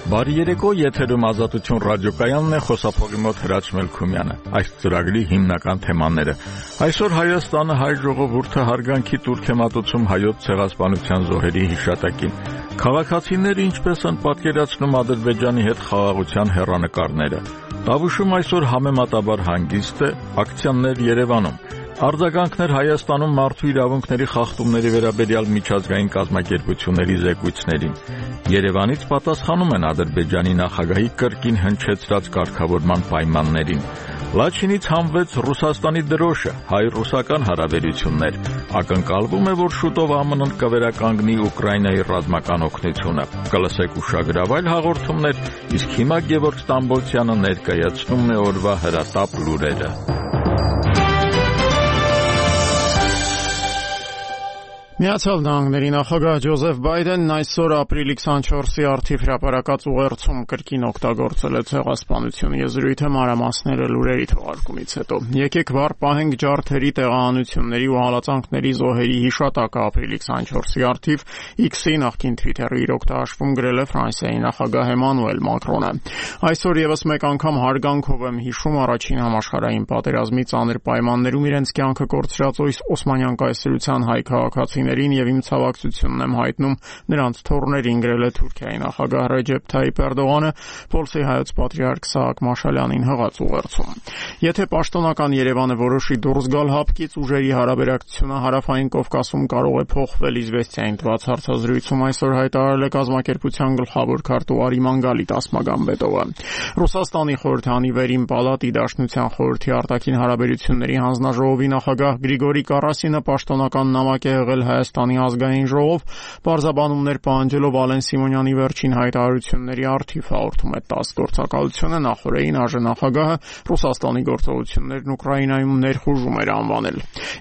Բարի երեկո, եթերում Ազատություն ռադիոկայանն է, խոսափողի մոտ Հրաչ Մելքումյանը։ Այս ծրագրի հիմնական թեմաները։ Այսօր Հայաստանը հայ ժողովուրդը հարգանքի տուրք է մատուցում հայոց ցեղասպանության զոհերի հիշատակին։ Քաղաքացիները ինչպես են պատկերացնում Ադրբեջանի հետ խաղաղության հեռանկարները։ Տավուշում այսօր համեմատաբար հանգիստ է, ակցիաներ Երևանում։ Արձագանքներ Հայաստանում մարդու իրավունքների խախտումների վերաբերյալ միջազգային կազմակերպությունների զեկույցներին։ Երևանից պատասխանում են Ադրբեջանի նախագահի կրկին հնչեցրած կարգավորման պայմաններին։ Լաչինից հանվեց Ռուսաստանի դրոշը, հայ-ռուսական հարաբերություններ։ Ակնկալվում է, որ շուտով ԱՄՆ-ն կվերականգնի Ուկրաինայի ռազմական օգնությունը։ Կլսեք ուշագրավ հաղորդումներ, իսկ հիմա Գևորգ Ստամբոլցյանը ներկայացնում է օրվա հրատապ լուրերը։ Միացյալ Նահանգների նախագահ Ջոզեֆ Բայդենն այսօր ապրիլի 24-ի արդիվ հրապարակած ուղերձում կրկին օգտագործել է ցեղասպանություն եզրույթը մանրամասները լուրերի թողարկումից հետո։ Եկեք վառ պահենք ջարդերի տեղահանությունների ու հալածանքների զոհերի հիշատակը ապրիլի 24-ի արդիվ X-ի նախկին Twitter-ի իր օգտահաշվում գրել է Ֆրանսիայի նախագահ Էմանուել Մակրոնը։ Այսօր եւս մեկ անգամ հարգանքով եմ հիշում առաջին համաշխարհային պատերազմի ծանր պայմաններում իրենց կյանքը կորցրած Օսմանյան կայսրության հայ քաղաքացիներին եւ իմ ցավակցությունն եմ հայտնում նրանց թոռներին, գրել է Թուրքիայի նախագահ Ռեջեփ Թայիփ Էրդողանը Պոլսի հայոց պատրիարք Սահակ Մաշալյանին հղած ուղերձում։ Եթե պաշտոնական Երևանը որոշի դուրս գալ հապկից, ուժերի հարաբերակցությունը հարավային Կովկասում կարող է փոխվել, Իզվեստիային տված հարցազրույցում այսօր հայտարարել է կազմակերպության գլխավոր քարտուղար Իմանգալի Տասմագամբետովը։ Ռուսաստանի խորհրդանի վերին պալատի Դաշնության խորհրդի արտաքին հարաբերությունների հանձնաժողովի նախագահ Գրիգորի Կարասինը պաշտոնական նամակ է եղել Հայաստանի ազգային ժողով, պարզաբանումներ պահանջելով Ալեն Սիմոնյանի վերջին հայտարարությունների արդիվ հաղորդում է ՏԱՍՍ գործակալությունը նախորդին ԱԺ-նախագահը Ռուսաստանի գործողություններն Ուկրաինայում ներխուժում էր անվանել։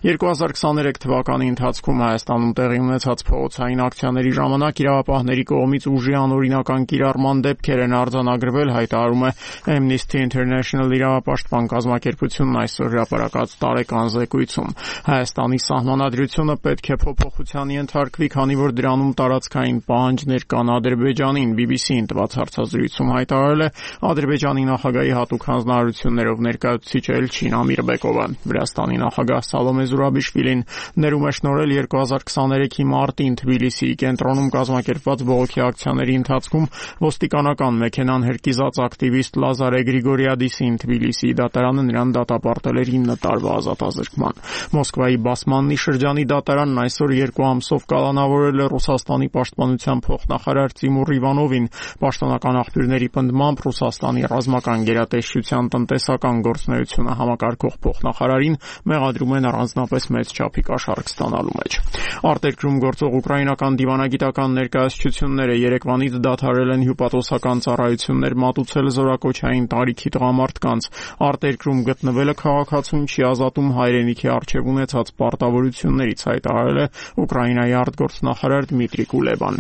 2023 թվականի ընթացքում Հայաստանում տեղի ունեցած փողոցային ակցիաների ժամանակ իրավապահների կողմից ուժի անօրինական կիրառման դեպքեր են արձանագրվել, հայտարարում է Amnesty International իրավապաշտպան կազմակերպությունն այսօր հրապարակած տարեկան զեկույցում։ Հայաստանի սահմանադրությունը պետք է փոփոխության ենթարկվի, քանի որ դրանում տարածքային պահանջներ կան Ադրբեջանին, BBC-ին տված հարցազրույցում հայտարարել է Ադրբեջանի նախագահի հատուկ հանձնարարություններով ներկայացուցիչ Էլչին Ամիրբեկովը։ Վրաստանի նախագահ Սալոմե Զուրաբիշվիլին ներում է շնորհել 2023-ի մարտին Թբիլիսիի կենտրոնում կազմակերպված բողոքի ակցիաների ընթացքում ոստիկանական մեքենան հրկիզած ակտիվիստ Լազարե Գրիգորիադիսին Թբիլիսիի դատարանը նրան դատապարտել էր 9 տարվա ազատազրկման։ Մոսկվայի Բասմաննի շրջանի դատարանն այսօր 2 ամսով կալանավորել է Ռուսաստանի պաշտպանության փոխնախարար Տիմուր Իվանովին։ Պաշտոնական աղբյուրների պնդմամբ Ռուսաստանի ռազմական գերատեսչության տնտեսական գործունեությունը համակարգող փոխնախարարին մեղադրում են առանձնապես մեծ չափի կաշառք ստանալու մեջ։ Արտերկրում գործող ուկրաինական դիվանագիտական ներկայացությունները Երևանից դադարել են հյուպատոսական ծառայություններ մատուցել զորակոչային տարիքի տղամարդկանց։ Արտերկրում գտնվելը քաղաքացուն չի ազատում հայրենիքի առջև ունեցած պարտավորություններից, հայտարարել է Ուկրաինայի արտգործնախարար Դմիտրի Կուլեբան։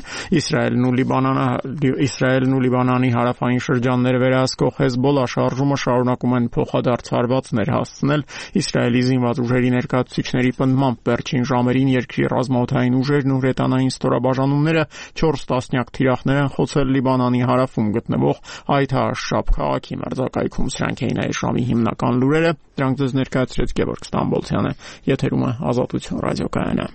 Իսրայելն ու Լիբանանի հարավային շրջանները վերահսկող Հեզբոլլա շարժումը շարունակում են փոխադարձ հարվածներ հասցնել։ Իսրայելի զինված ուժերի ներկայացուցիչների պնդմամբ վերջին ժամերին երկրի ռազմաօդային ուժերն ու հրետանային ստորաբաժանումները 4 տասնյակ թիրախներ են խոցել Լիբանանի հարավում գտնվող Այթ ալ-Շաբ քաղաքի մերձակայքում։ Սրանք էին այս ժամի հիմնական լուրերը։ Դրանք ձեզ ներկայացրեց Գևորգ Ստամբոլցյանը։ Եթերում է Ազատություն ռադիոկայանը։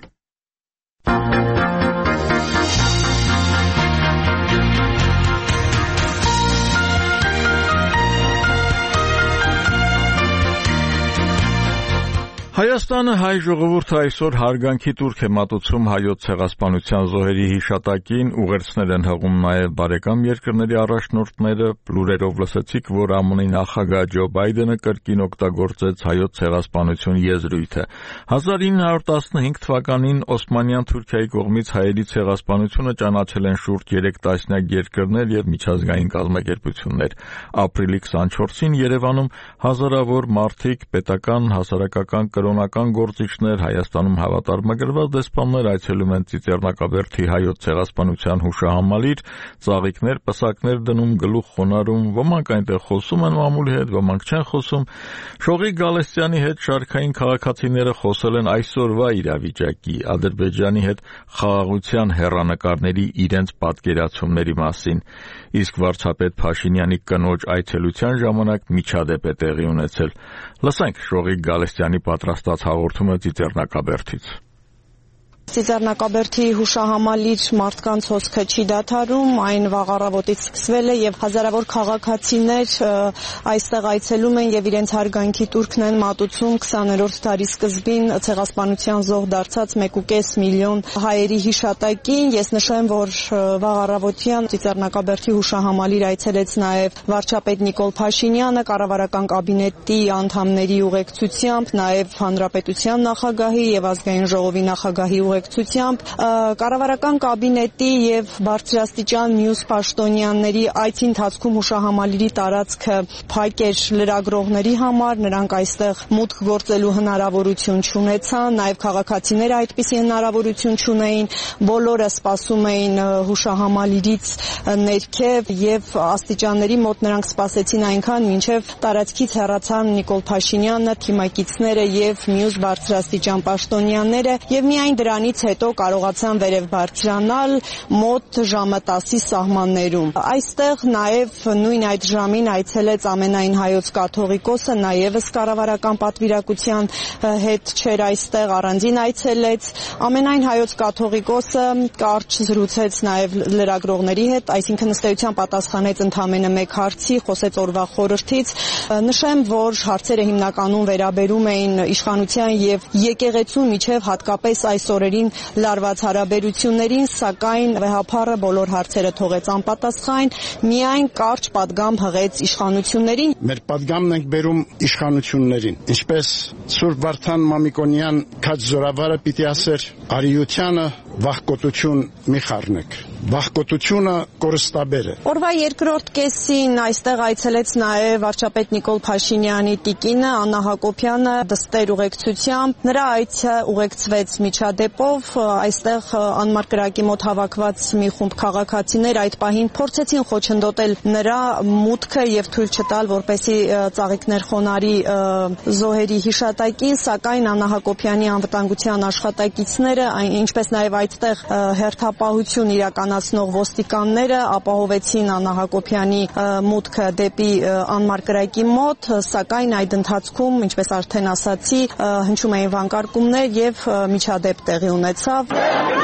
Հայաստանը հայ ժողովուրդը այսօր հարգանքի տուրք է մատուցում հայոց ցեղասպանության զոհերի հիշատակին, ուղերձներ են հղում նաև բարեկամ երկրների առաջնորդները, լուրերով լսեցիք, որ ԱՄՆ-ի նախագահ Ջո Բայդենը կրկին օգտագործեց հայոց ցեղասպանություն եզրույթը։ 1915 թվականին Օսմանյան Թուրքիայի կողմից հայերի ցեղասպանությունը ճանաչել են շուրջ 3 տասնյակ երկրներ եւ միջազգային կազմակերպություններ։ Ապրիլի 24-ին Երևանում հազարավոր մարդիկ պետական հասարակական կրոն կենտրոնական գործիչներ, Հայաստանում հավատարմագրված դեսպաններ այցելում են Ծիծեռնակաբերդի հայոց ցեղասպանության հուշահամալիր, ծաղիկներ, պսակներ դնում, գլուխ խոնարհում, ոմանք այնտեղ խոսում են մամուլի հետ, ոմանք չեն խոսում։ Շողիկ Գալստյանի հետ շարքային քաղաքացիները խոսել են այսօրվա իրավիճակի, Ադրբեջանի հետ խաղաղության հեռանկարների իրենց պատկերացումների մասին, իսկ վարչապետ Փաշինյանի կնոջ այցելության ժամանակ միջադեպ է տեղի ունեցել։ Լսենք Շողիկ Գալստյանի պատրաստած հաղորդումը Ծիծեռնակաբերդից։ Ծիծեռնակաբերդի հուշահամալիր մարդկանց հոսքը չի դադարում, այն վաղ առավոտից սկսվել է եւ հազարավոր քաղաքացիներ այստեղ այցելում են եւ իրենց հարգանքի տուրքն են մատուցում 20-րդ դարի սկզբին ցեղասպանության զոհ դարձած 1.5 միլիոն հայերի հիշատակին։ Ես նշեմ, որ վաղ առավոտյան Ծիծեռնակաբերդի հուշահամալիր այցելեց նաեւ վարչապետ Նիկոլ Փաշինյանը կառավարական կաբինետի անդամների ուղեկցությամբ, նաեւ հանրապետության նախագահի եւ ազգային ժողովի նախագահի ուղեկցությամբ կառավարական կաբինետի եւ բարձրաստիճան մյուս պաշտոնյաների այցի ընթացքում հուշահամալիրի տարածքը փակ էր լրագրողների համար, նրանք այստեղ մուտք գործելու հնարավորություն չունեցան, նաեւ քաղաքացիները այդպիսի հնարավորություն չունեին, բոլորը սպասում էին հուշահամալիրից ներքև եւ աստիճանների մոտ նրանք սպասեցին այնքան, մինչեւ տարածքից հեռացան Նիկոլ Փաշինյանը, թիմակիցները եւ մյուս բարձրաստիճան պաշտոնյաները եւ միայն դրանից հետո կարողացան վերև բարձրանալ մոտ ժամը 10-ի սահմաններում։ Այստեղ նաև նույն այդ ժամին այցելեց ամենայն հայոց կաթողիկոսը, նաև կառավարական պատվիրակության հետ չէր այստեղ, առանձին այցելեց։ Ամենայն հայոց կաթողիկոսը կարճ զրուցեց նաև լրագրողների հետ, այսինքն ըստ էության պատասխանեց ընդամենը մեկ հարցի, խոսեց օրվա խորհրդից։ Նշեմ, որ հարցերը հիմնականում վերաբերում էին իշխանության եւ եկեղեցու միջև հատկապես այս օրերին լարված հարաբերություններին, սակայն վեհափառը բոլոր հարցերը թողեց անպատասխան, միայն կարճ պատգամ հղեց իշխանություններին։ Մեր պատգամն ենք բերում իշխանություններին, ինչպես Սուրբ Վարդան Մամիկոնյան քաջ զորավարը պիտի ասեր, արիությանը վախկոտություն մի խառնեք։ Վախկոտությունը կորստաբեր է։ Օրվա երկրորդ կեսին այստեղ այցելեց նաև վարչապետ Նիկոլ Փաշինյանի տիկինը Աննա Հակոբյանը դստեր ուղեկցությամբ։ Նրա այցը ուղեկցվեց միջադեպով, այստեղ անմար կրակի մոտ հավաքված մի խումբ քաղաքացիներ այդ պահին փորձեցին խոչընդոտել նրա մուտքը եւ թույլ չտալ, որպեսզի ծաղիկներ խոնարհի զոհերի հիշատակին, սակայն Աննա Հակոբյանի անվտանգության աշխատակիցները, ինչպես նաև այդտեղ հերթապահություն իրականացնող ոստիկանները ապահովեցին Աննա Հակոբյանի մուտքը դեպի անմար կրակի մոտ, սակայն այդ ընթացքում, ինչպես արդեն ասացի, հնչում էին վանկարկումներ եւ միջադեպ տեղի ունեցավ։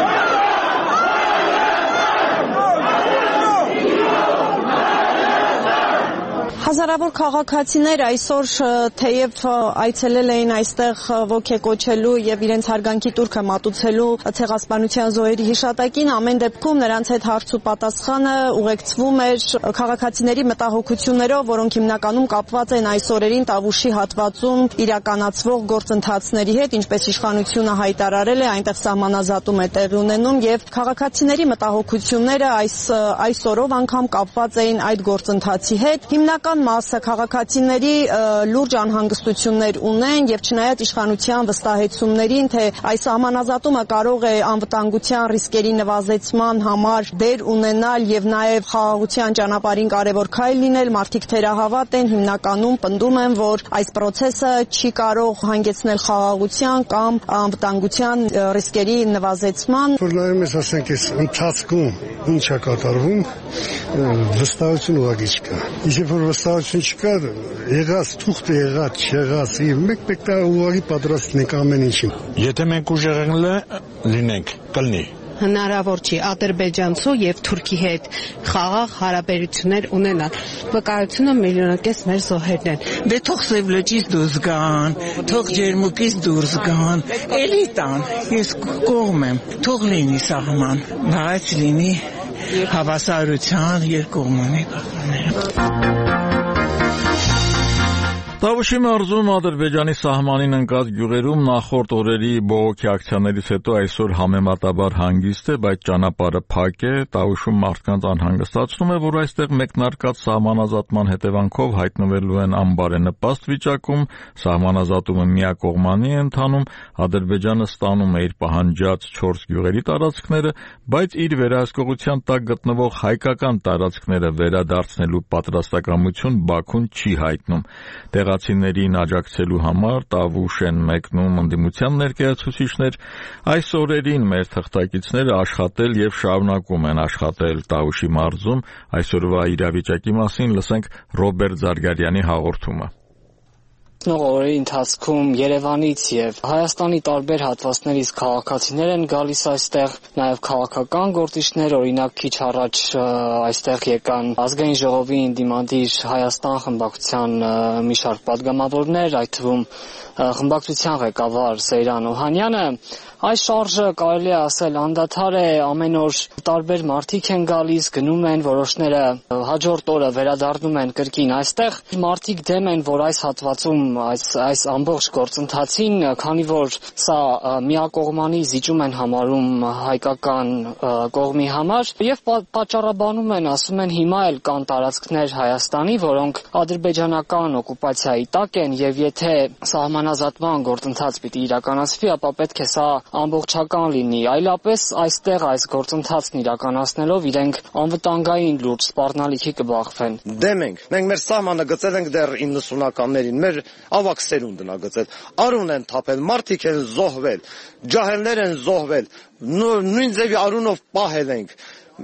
Հազարավոր քաղաքացիներ այսօր թեև այցելել էին այստեղ ոգեկոչելու եւ իրենց հարգանքի տուրքը մատուցելու ցեղասպանության զոհերի հիշատակին, ամեն դեպքում նրանց հետ հարց ու պատասխանը ուղեկցվում էր քաղաքացիների մտահոգություններով, որոնք հիմնականում կապված են այս օրերին Տավուշի հատվածում իրականացվող գործընթացների հետ, ինչպես իշխանությունը հայտարարել է, այնտեղ սահմանազատում է տեղի ունենում եւ քաղաքացիների մտահոգությունները այս օրով անգամ կապված էին այդ գործընթացի հետ։ Հիմնական մասը քաղաքացիների լուրջ անհանգստություններ ունեն եւ չնայած իշխանության վստահեցումներին, թե այս սահմանազատումը կարող է անվտանգության ռիսկերի նվազեցման համար դեր ունենալ եւ նաեւ խաղաղության ճանապարհին կարեւոր քայլ լինել, մարդիկ թերահավատ են, հիմնականում պնդում են, որ այս process-ը չի կարող հանգեցնել խաղաղության կամ անվտանգության ռիսկերի նվազեցման։ Որ նայում ես, ասենք, այս ընթացքում ինչ է կատարվում, վստահություն ուղղակի չկա։ Իսկ որ վստահություն չկա, եղած թուղթը եղած, չեղած, մեկ դա ուղղակի պատրաստ ենք ամեն ինչին։ Եթե մենք ուժեղել լինենք, կլինի։ Հնարավոր չի ադրբեջանցու եւ թուրքի հետ խաղաղ հարաբերություններ ունենալ։ Վկայությունը միլիոնակես մեր զոհերն են։ Դե թող Սև լճից դուրս գան, թող ջերմուկից դուրս գան, էլի տան։ Ես կողմ եմ, թող լինի սահման, բայց լինի հավասարության երկկողմանի կողմը։ Տավուշի մարզում Ադրբեջանի սահմանին ընկած գյուղերում նախորդ օրերի բողոքի ակցիաներից հետո այսօր համեմատաբար հանգիստ է, բայց ճանապարհը փակ է։ Տավուշում մարդկանց անհանգստացնում է, որ այստեղ մեկնարկած սահմանազատման հետևանքով հայտնվելու են անբարենպաստ վիճակում, սահմանազատումը միակողմանի է ընթանում, Ադրբեջանը ստանում է իր պահանջած 4 գյուղերի տարածքները, բայց իր վերահսկողության տակ գտնվող հայկական տարածքները վերադարձնելու պատրաստակամություն Բաքուն չի հայտնում։ Տեղացիներին աջակցելու համար Տավուշ են մեկնում ընդդիմության ներկայացուցիչներ։ Այս օրերին մեր թղթակիցները աշխատել եւ շարունակում են աշխատել Տավուշի մարզում։ Այսօրվա իրավիճակի մասին լսենք Ռոբերտ Զարգարյանի հաղորդումը։ Օրերի ընթացքում Երևանից եւ Հայաստանի տարբեր հատվածներից քաղաքացիներ են գալիս այստեղ, նաեւ քաղաքական գործիչներ, օրինակ քիչ առաջ այստեղ եկան ազգային ժողովի ընդդիմադիր Հայաստան խմբակցության մի շարք падգամավորներ, այդ թվում խմբակցության ղեկավար Սեյրան Օհանյանը։ Այս շարժը կարելի է ասել անդադար է, ամեն օր տարբեր մարդիկ են գալիս, գնում են, որոշները հաջորդ օրը վերադառնում են կրկին այստեղ։ Մարդիկ դեմ են, որ այս հատվածում այս ամբողջ գործընթացին, քանի որ սա միակողմանի զիջում են համարում հայկական կողմի համար եւ պատճառաբանում են, ասում են հիմա էլ կան տարածքներ Հայաստանի, որոնք ադրբեջանական օկուպացիայի տակ են եւ եթե սահմանազատման գործընթաց պիտի իրականացվի, ապա պետք է սա ամբողջական լինի, այլապես այստեղ այս գործընթացն իրականացնելով իրենք անվտանգային լուրջ սպառնալիքի կբախվեն։ Դեմ ենք, մենք մեր սահմանը գծել ենք դեռ 90-ականներին, մեր ավակ սերունդն է գծել, արուն են թափել, մարդիկ են զոհվել, ջահելներ են զոհվել, նույն ձևի արունով պահել ենք,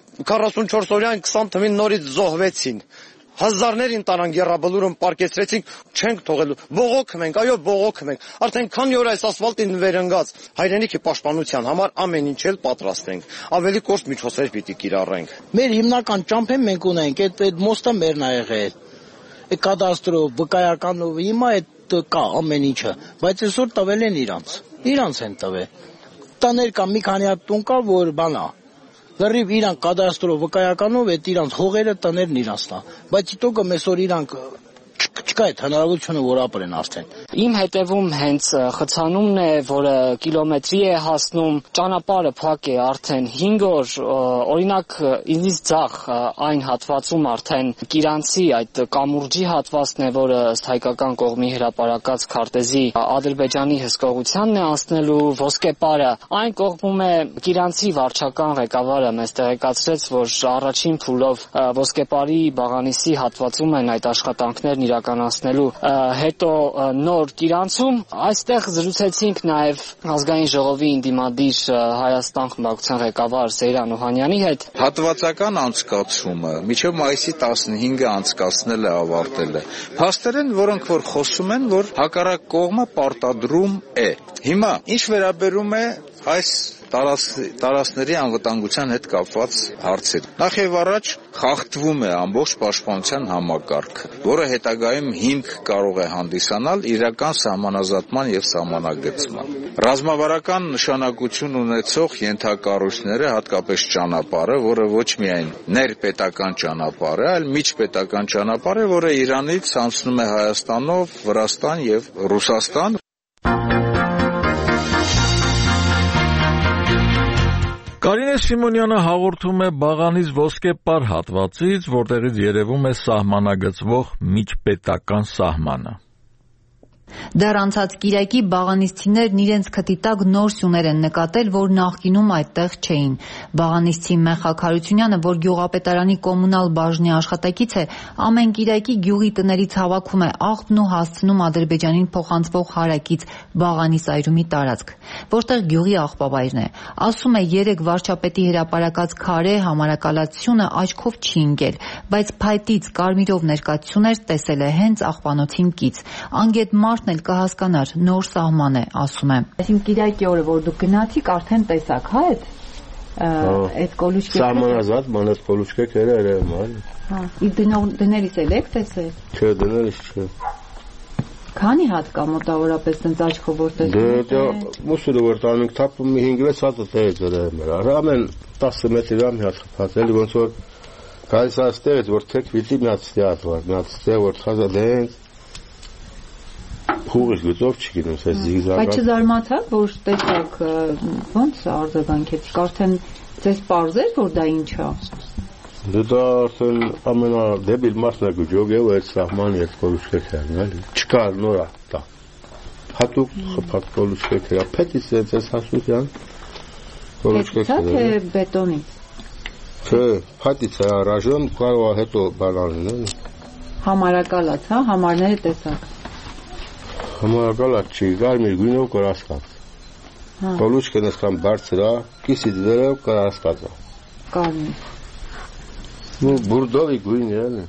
44 օրյան 20 թվին նորից զոհվեցին։ Հազարներին տարան գերաբլուրում պարկեցրեցինք, չենք թողելու, բողոքում ենք, այո բողոքում ենք, արդեն քանի օր այս ասֆալտին վերընկած, հայրենիքի պաշտպանության համար ամեն ինչ էլ պատրաստ ենք, ավելի կոշտ միջոցներ պիտի կիրառենք։ Մեր հիմնական ճամփեն մենք ունենք, այդ մոստը մերն ա եղել, այդ կադաստրով, վկայականով, հիմա այդ կա ամեն ինչը, բայց այսօր տվել են իրանց են տվել, տաներ կա մի քանի հատ տուն կա, որ բանա Լրիվ իրանք կադաստրով վկայականով այդ իրանք հողերը տներն իրանցնա, բայց իտոկը մեսօր իրանք չկա այդ հնարավորությունը, որ ապրեն արդեն։ Իմ հետևում հենց խցանումն է, որը կիլոմետրի է հասնում, ճանապարհը փակ է արդեն 5 օր, օրինակ ինձ ցախ այն հատվածում արդեն Կիրանցի այդ կամուրջի հատվածն է, որը ըստ հայկական կողմի հրապարակած քարտեզի Ադրբեջանի հսկողությանն է անցնելու ոսկեպարը։ Այն կողմում է Կիրանցի վարչական ղեկավարը մեզ տեղեկացրեց, որ առաջին փուլով ոսկեպարի Բաղանիսի հատվածում են այդ աշխատանքներն իրականացնելու, հետո նոր Կիրանցում այստեղ զրուցեցինք նաև ազգային ժողովի ընդդիմադիր Հայաստան խմբակցության ղեկավար Սեյրան Օհանյանի հետ։ Հատվածական անցկացումը մինչև մայիսի 15-ը անցկացնել է, ավարտել է։ Փաստերեն, որոնք որ խոսում են, որ հակառակ կողմը պարտադրում է։ Հիմա ինչ վերաբերում է այս տարածքների անվտանգության հետ կապված հարցեր։ Նախ եւ առաջ խախտվում է ամբողջ պաշտպանության համակարգը, որը հետագայում հիմք կարող է հանդիսանալ իրական սահմանազատման եւ սահմանագծման։ Ռազմավարական նշանակություն ունեցող ենթակառույցները, հատկապես ճանապարհը, որը ոչ միայն ներպետական ճանապարհ է, այլ միջպետական ճանապարհ է, որը Իրանից անցնում է Հայաստանով, Վրաստան եւ Ռուսաստան։ Կարինե Սիմոնյանը հաղորդում է Բաղանիս ոսկեպար հատվածից, որտեղից երևում է սահմանագծվող միջպետական սահմանը։ Դեռ անցած կիրակի բաղանիսցիներն իրենց քթի տակ նոր սյուներ են նկատել, որ նախկինում այդտեղ չէին։ Բաղանիսցի Մեխակ Հարությունյանը, որ գյուղապետարանի կոմունալ բաժնի աշխատակից է, ամեն կիրակի գյուղի տներից հավաքում է աղբն ու հասցնում Ադրբեջանին փոխանցվող հարակից Բաղանիս այրումի տարածք, որտեղ գյուղի աղբավայրն է։ Ասում է, 3 վարչապետի հրապարակած քարե համարակալացությունը աչքով չի ընկել, բայց փայտից կարմիրով ներկայացություններ տեսել է հենց աղբանոցին կից։ Անգետ մարդն էլ կհասկանար, նոր սահման է, ասում է։ Այսինքն կիրակի օրը, որ դուք գնացիք, արդեն տեսաք, հա՞ այդ կոլուչկերը։ Սահմանազատ, մանած կոլուչկերը երևում է։ Հա, իսկ դներից էլ եք տեսել։ Չէ, դներից չէ։ Քանի հատ կա մոտավորապես տենց աչքով որ տեսնում։ Դե մուսուլը որ տանենք թափում 5-6 հատ է դրել մեր։ Ամեն 10 մետրի մի հատ խփացել, ոնց որ գալիս այստեղից որ թեք պիտի մի հատ ստիած վար, մի հատ ստեղ որ խազա դենց փուղից գծով չգիտեմ, ասես զիգզագ։ Բայց չզարմացաք, որ տեսակ ոնց արձագանքեցիք, արդեն ձեզ պարզեր, որ դա ինչ է։ Դա արդեն ամենադեբիլ մասն է գյուղը, այդ սահմանի այդ կոլուշկեքերն էլի։ Չկա նորա դա։ Հատուկ խփած կոլուշկեքեր, փետից էս հասության կոլուշկեքերը։ Թե բետոնից։ Չէ, փետից է ռաժոն կարող է հետո բանալին էլի։ Համարակալած, հա, համարները տեսակ։ Համարակալած չի, գարմիր գույնով կորասկած։ Կոլուշկեն այսքան բարձր է, կիսից վերև կորասկած է։ Կարմիր։ Բուրդովի գույն է։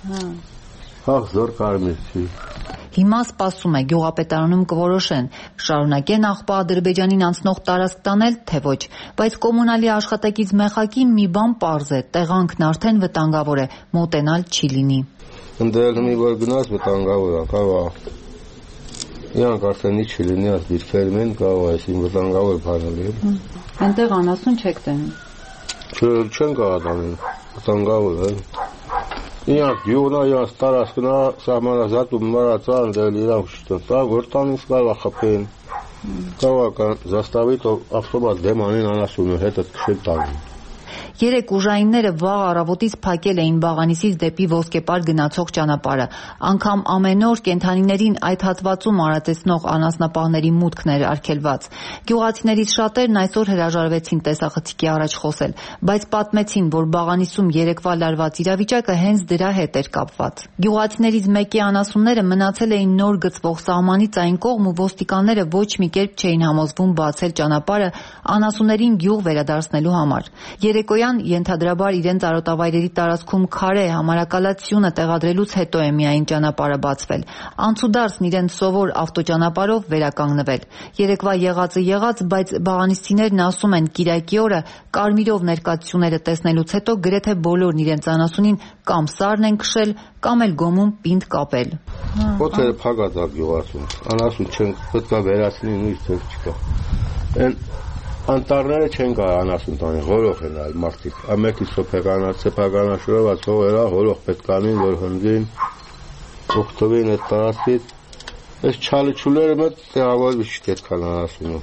Հա, զոր կարմիր չի։ Հիմա սպասում է գյուղապետարանում կորոշեն, շարունակեն աղբա Ադրբեջանին անցնող տարածք տանել, թե ոչ, բայց կոմունալի աշխատակից մեխակին մի բան պարզ է, տեղանքն արդեն վտանգավոր է, մոտենալ չի լինի։ Ընդդել մի որ գնաց վտանգավոր է, կարող է։ Իրանք արդեն ինչ լինի, այս դիրքերում են կարող է այսին վտանգավոր բանել։ Այնտեղ անասուն չեք տենում։ Չեն կարող անել, վտանգավոր է։ Իրանք գյուղնա, իրանք տարածքնա, սահմանազատում մարածան, դել իրանք շտտա, որ տանից կարող է խփեն։ Կարող է զաստավիտ ավտոմատ դեմանին անասունը հետը քշել տանին։ Երեք ուժայինները վաղ առավոտից փակել էին Բաղանիսից դեպի Ոսկեպար գնացող ճանապարհը։ Անգամ ամեն օր կենդանիներին այդ հատվածում արածեցնող անասնապահների մուտքն էր արգելված։ Գյուղացիներից շատերն այսօր հրաժարվեցին տեսախցիկի առաջ խոսել, բայց պատմեցին, որ Բաղանիսում երեկվա լարված իրավիճակը հենց դրա հետ էր կապված։ Գյուղացիներից մեկի անասունները մնացել էին նոր գծվող սահմանից այն կողմ ու ոստիկանները ոչ մի կերպ չէին համոզվում բացել ճանապարհը անասուններին գյուղ վերադարձնելու համար։ Երեկոյան ենթադրաբար իրենց արոտավայրերի տարածքում քարե համարակալացիոնը տեղադրելուց հետո է միայն ճանապարհը բացվել։ Անցուդարձն իրենց սովոր ավտոճանապարհով վերականգնվել։ Երեկվա եղածը եղած, բայց բաղանիսցիներն ասում են Կիրակի օրը կարմիրով ներկայացությունները տեսնելուց հետո գրեթե բոլորն իրենց անասունին կամ սարն են քշել, կամ էլ գոմում պինդ կապել։ Ոտերը փակած է գյուղացում։ Անասուն չեն պետք է վերացնի նույն թեր չկա։ Անտառները չեն կարող անասուն տանի, հորող են այլ մարդիկ։ Ամեկի սոփեկանաշորով ացողերա հորող պետք անին, որ հնգին, օգտովին այդ տարածքից։ Այս չալիչուլերը մեծ տեղավորվի չկետքան անասունը։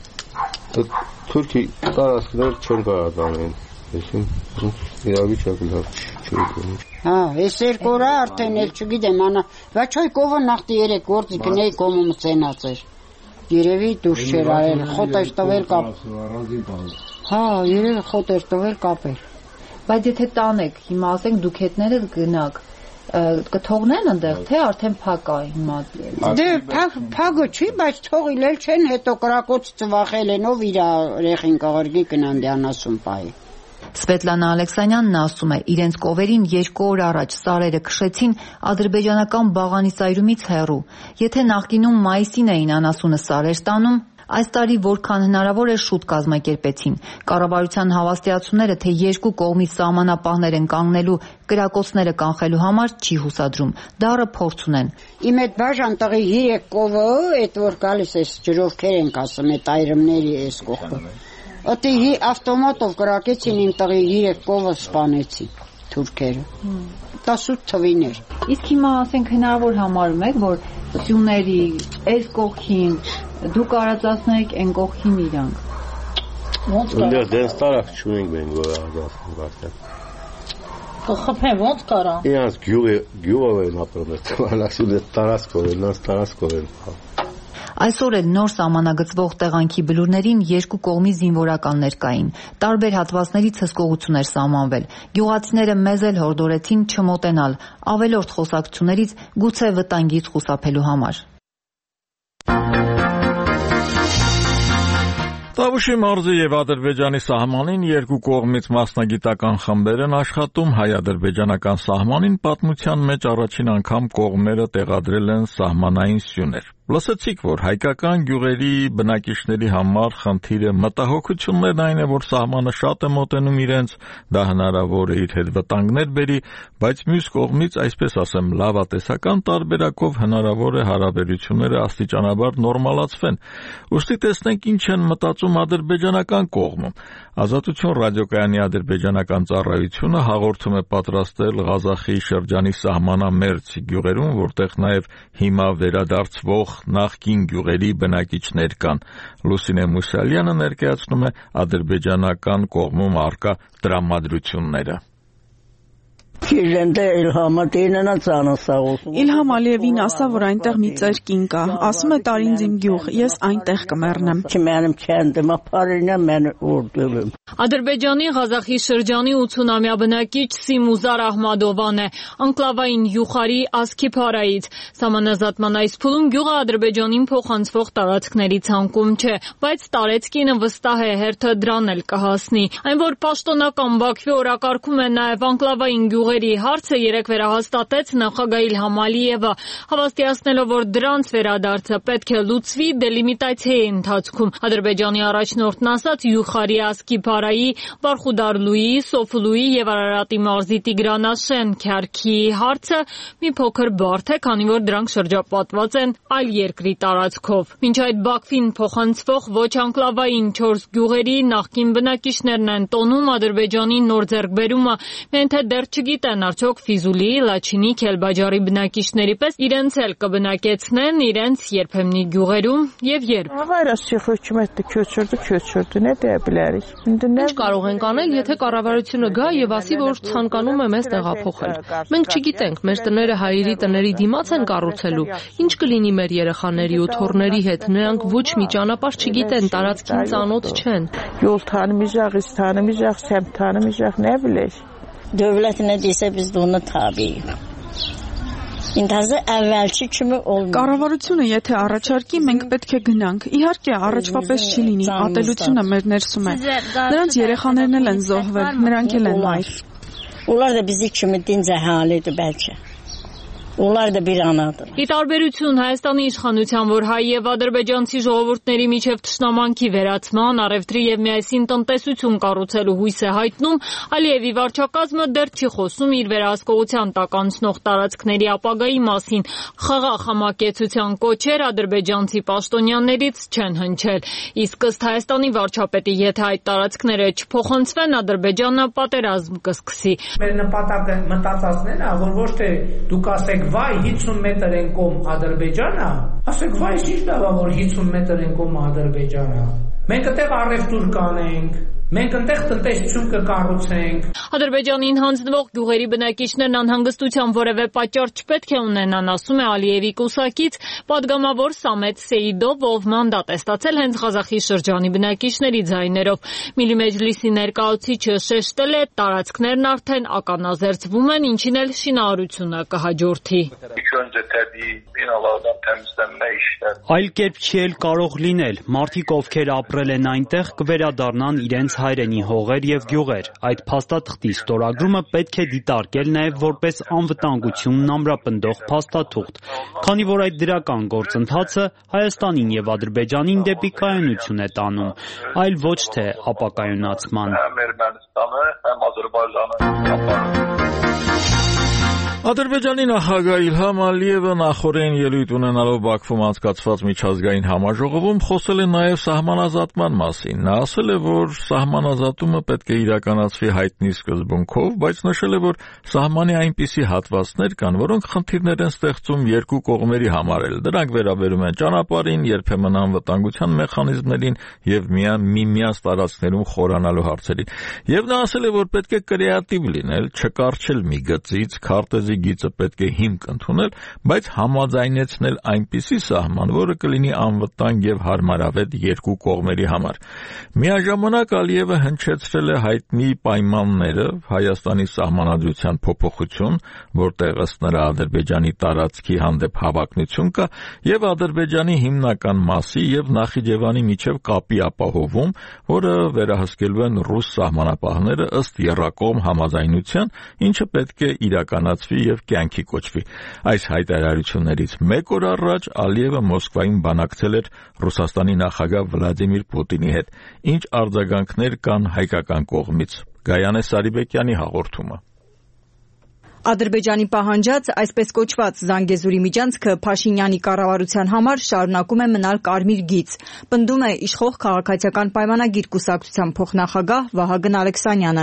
Թուրքի տարածքներ չեն կարող տանին։ Այսին իրավիճակը լավ չի։ Հա, այս երկու օր արդեն էլ չգիտեմ, բայց ոյ կովը նախտի երեք գործի կնեի կոմում ցենացեր։ Երևի դուրս չեր արել, խոտ էր տվել կապ։ Հա, երևի խոտ էր տվել կապել։ Բայց եթե տանեք, հիմա ասենք դուք հետներդ գնաք, կթողնեն այնտեղ, թե արդեն փակ է հիմա։ Դե փակը չի, բայց թողիլել չեն, հետո կրակոց ծվախել են, ով իր երեխին կղրգի կնան դե անասուն պահի։ Սվետլանա Ալեքսանյանն ասում է, իրենց կովերին 2 օր առաջ սարերը քշեցին ադրբեջանական Բաղանիսայրումից հեռու։ Եթե նախկինում մայիսին էին անասունը սարեր տանում, այս տարի որքան հնարավոր է շուտ կազմակերպեցին։ Կառավարության հավաստիացումները, թե երկու կողմից սահմանապահներ են կանգնելու կրակոցները կանխելու համար չի հուսադրում։ Դառը փորձ ունեն։ Իմ այդ բաժան տղի 3 կովը, այդ որ գալիս է ջրովքեր ենք ասում, այդ այրմների էս կողքը։ Ատի ավտոմատով կրակեցին իմ տղի 3 կովը սպանեցին թուրքերը։ 18 թվիներ։ Իսկ հիմա ասենք հնարավոր համարում եք, որ սյուների այս կողքին դուք արածացնեք այն կողքին իրանք։ Ոնց կարա։ Դեռ դες տարածք չունենք մենք որ արածացնենք արդեն։ Կխփեն ոնց կարա։ Իրանք գյուղով են ապրում, անասունը տարածքով են, նրանց տարածքով են։ Այսօր էլ նոր սահմանագծվող տեղանքի բլուրներին երկու կողմի զինվորականներ կային։ Տարբեր հատվածներից հսկողություն էր սահմանվել։ Գյուղացիները մեզ էլ հորդորեցին չմոտենալ, ավելորդ խոսակցություններից գուցե վտանգից խուսափելու համար։ Տավուշի մարզի եւ Ադրբեջանի սահմանին երկու կողմից մասնագիտական խմբեր են աշխատում հայ-ադրբեջանական սահմանին պատմության մեջ առաջին անգամ կողմերը տեղադրել են սահմանային սյուներ։ Լսեցիք, որ հայկական գյուղերի բնակիչների համար խնդիրը մտահոգություններն այն է, որ սահմանը շատ է մոտենում իրենց, դա հնարավոր է իր հետ վտանգներ բերի, բայց մյուս կողմից, այսպես ասեմ, լավատեսական տարբերակով հնարավոր է հարաբերությունները աստիճանաբար նորմալացվեն։ Ուստի տեսնենք ինչ են մտածում ադրբեջանական կողմում։ Ազատություն ռադիոկայանի ադրբեջանական ծառայությունը հաղորդում է պատրաստել Ղազախի շրջանի սահմանամերձ գյուղերում, որտեղ նաև հիմա վերադարձվող նախկին գյուղերի բնակիչներ կան։ Լուսինե Մուսալյանը ներկայացնում է ադրբեջանական կողմում առկա տրամադրությունները։ Իլհամ Ալիևին ասա, որ այնտեղ մի ծեր կին կա, ասում է տարին իմ գյուղ, ես այնտեղ կմեռնեմ։ Ադրբեջանի Ղազախի շրջանի 80-ամյա բնակիչ Սիմուզար Ահմադովան է, անկլավային Յուխարի Ասքիփարայից։ Սահմանազատման այս փուլում գյուղը Ադրբեջանին փոխանցվող տարածքների ցանկում չէ, բայց տարեցկինը վստահ է, հերթը դրան էլ կհասնի։ Այն, որ պաշտոնական Բաքվի օրակարգում է նաև անկլավային գյուղերի հարցը, երեկ վերահաստատեց նախագահ Իլհամ Ալիևը, հավաստիացնելով, որ դրանց վերադարձը պետք է լուծվի դելիմիտացիայի ընթացքում։ Ադրբեջանի առաջնորդն ասաց, Յուխարի Ասքիփարայի, Բարխուդարլուի, Սոֆուլուի եւ Արարատի մարզի Տիգրանաշեն քյարքի հարցը մի փոքր բարդ է, քանի որ դրանք շրջապատված են այլ երկրի տարածքով։ Մինչ այդ Բաքվին փոխանցվող ոչ անկլավային 4 գյուղերի նախկին բնակիչներն են տոնում Ադրբեջանի նոր ձեռքբերումը, միայն թե դեռ չգիտեն արդյոք Ֆիզուլի, Լաչինի, Քելբաջարի բնակիչների պես իրենց էլ կբնակեցնեն իրենց երբեմնի գյուղերում եւ երբ։ Ինչ կարող ենք անել, եթե կառավարությունը գա եւ ասի, որ ցանկանում է մեզ տեղափոխել։ Մենք չգիտենք, մեր տները հայերի տների դիմաց են կառուցելու։ Ինչ կլինի մեր երեխաների ու թոռների հետ, նրանք ոչ մի ճանապարհ չգիտեն, տարածքին ծանոթ չեն։ Կառավարությունը եթե առաջարկի, մենք պետք է գնանք։ Իհարկե, առաջվա պես չի լինի, ատելությունը մեր ներսում է։ Նրանց երեխաներն էլ են զոհվել, նրանք էլ են մայր։ Ի տարբերություն Հայաստանի իշխանության, որ հայ եւ ադրբեջանցի ժողովուրդների միջև թշնամանքի վերացման, առևտրի եւ միասին տնտեսություն կառուցելու հույս է հայտնում, Ալիևի վարչակազմը դեռ չի խոսում իր վերահսկողության տակ անցնող տարածքների ապագայի մասին։ Խաղաղ համակեցության կոչեր ադրբեջանցի պաշտոնյաներից չեն հնչել։ Իսկ ըստ Հայաստանի վարչապետի, եթե այդ տարածքները չփոխանցվեն, Ադրբեջանը պատերազմ կսկսի։ Մեր նպատակը մտածածն է, որ ոչ թե դուք ասեք վայ 50 մետր են կողմ Ադրբեջանը, ասեք վայ ինչ լավ է որ 50 մետր են կողմ Ադրբեջանը։ Մենք այդտեղ առևտուր կանենք, մենք այնտեղ տնտեսություն կկառուցենք։ Ադրբեջանին հանձնվող գյուղերի բնակիչներն անհանգստության որևէ պատճառ չպետք է ունենան, ասում է Ալիևի կուսակից պատգամավոր Սամետ Սեիդով, ով մանդատ է ստացել հենց Ղազախի շրջանի բնակիչների ձայներով։ Միլի Մեջլիսի ներկայացուցիչը շեշտել է, տարածքներն արդեն ականազերծվում են, ինչին էլ շինարարությունը կհաջորդի։ Այլ կերպ չի էլ կարող լինել։ Մարդիկ, ովքեր ապրել են այնտեղ, կվերադառնան իրենց հայրենի հողեր եւ գյուղեր։ Այդ փաստաթղթի ստորագրումը պետք է դիտարկել նաեւ որպես անվտանգությունն ամրապնդող փաստաթուղթ, քանի որ այդ դրական գործընթացը Հայաստանին եւ Ադրբեջանին դեպի կայունություն է տանում, այլ ոչ թե ապակայունացման։ Ադրբեջանի նախագահ Իլհամ Ալիևը նախորդին ելույթ ունենալով Բաքվում անցկացված միջազգային համաժողովում խոսել է նաև սահմանազատման մասին։ Նա ասել է, որ սահմանազատումը պետք է իրականացվի հայտնի սկզբունքով, բայց նշել է, որ սահմանի այնպիսի հատվածներ կան, որոնք խնդիրներ են ստեղծում երկու կողմերի համար էլ։ Դրանք վերաբերում են ճանապարհին, երբեմն անվտանգության մեխանիզմներին եւ միմյանց տարածքներում խորանալու հարցերին։ Եվ նա ասել է, որ պետք է կրեատիվ լինել, չկառչել մի գծից, քարտեզի գիծը պետք է հիմք ընդունել, բայց համաձայնեցնել այնպիսի սահման, որը կլինի անվտանգ եւ հարմարավետ երկու կողմերի համար։ Միաժամանակ Ալիևը հնչեցրել է հայտնի պայմանները Հայաստանի սահմանադրության փոփոխություն, որտեղ ըստ նրա Ադրբեջանի տարածքի հանդեպ հավակնություն կա, եւ Ադրբեջանի հիմնական մասի եւ Նախիջևանի միջև կապի ապահովում, որը վերահսկելու են ռուս սահմանապահները ըստ եռակողմ համաձայնության, ինչը պետք է իրականացվի եւ կյանքի կոչվի։ Այս հայտարարություններից մեկ օր առաջ Ալիևը Մոսկվայում բանակցել էր Ռուսաստանի նախագահ Վլադիմիր Պուտինի հետ։ Ինչ արձագանքներ կան հայկական կողմից։ Գայանե Սարիբեկյանի հաղորդումը։ Ադրբեջանի պահանջած այսպես կոչված Զանգեզուրի միջանցքը Փաշինյանի կառավարության համար շարունակում է մնալ կարմիր գիծ, պնդում է իշխող քաղաքացիական պայմանագիր կուսակցության փոխնախագահ Վահագն Ալեքսանյանը։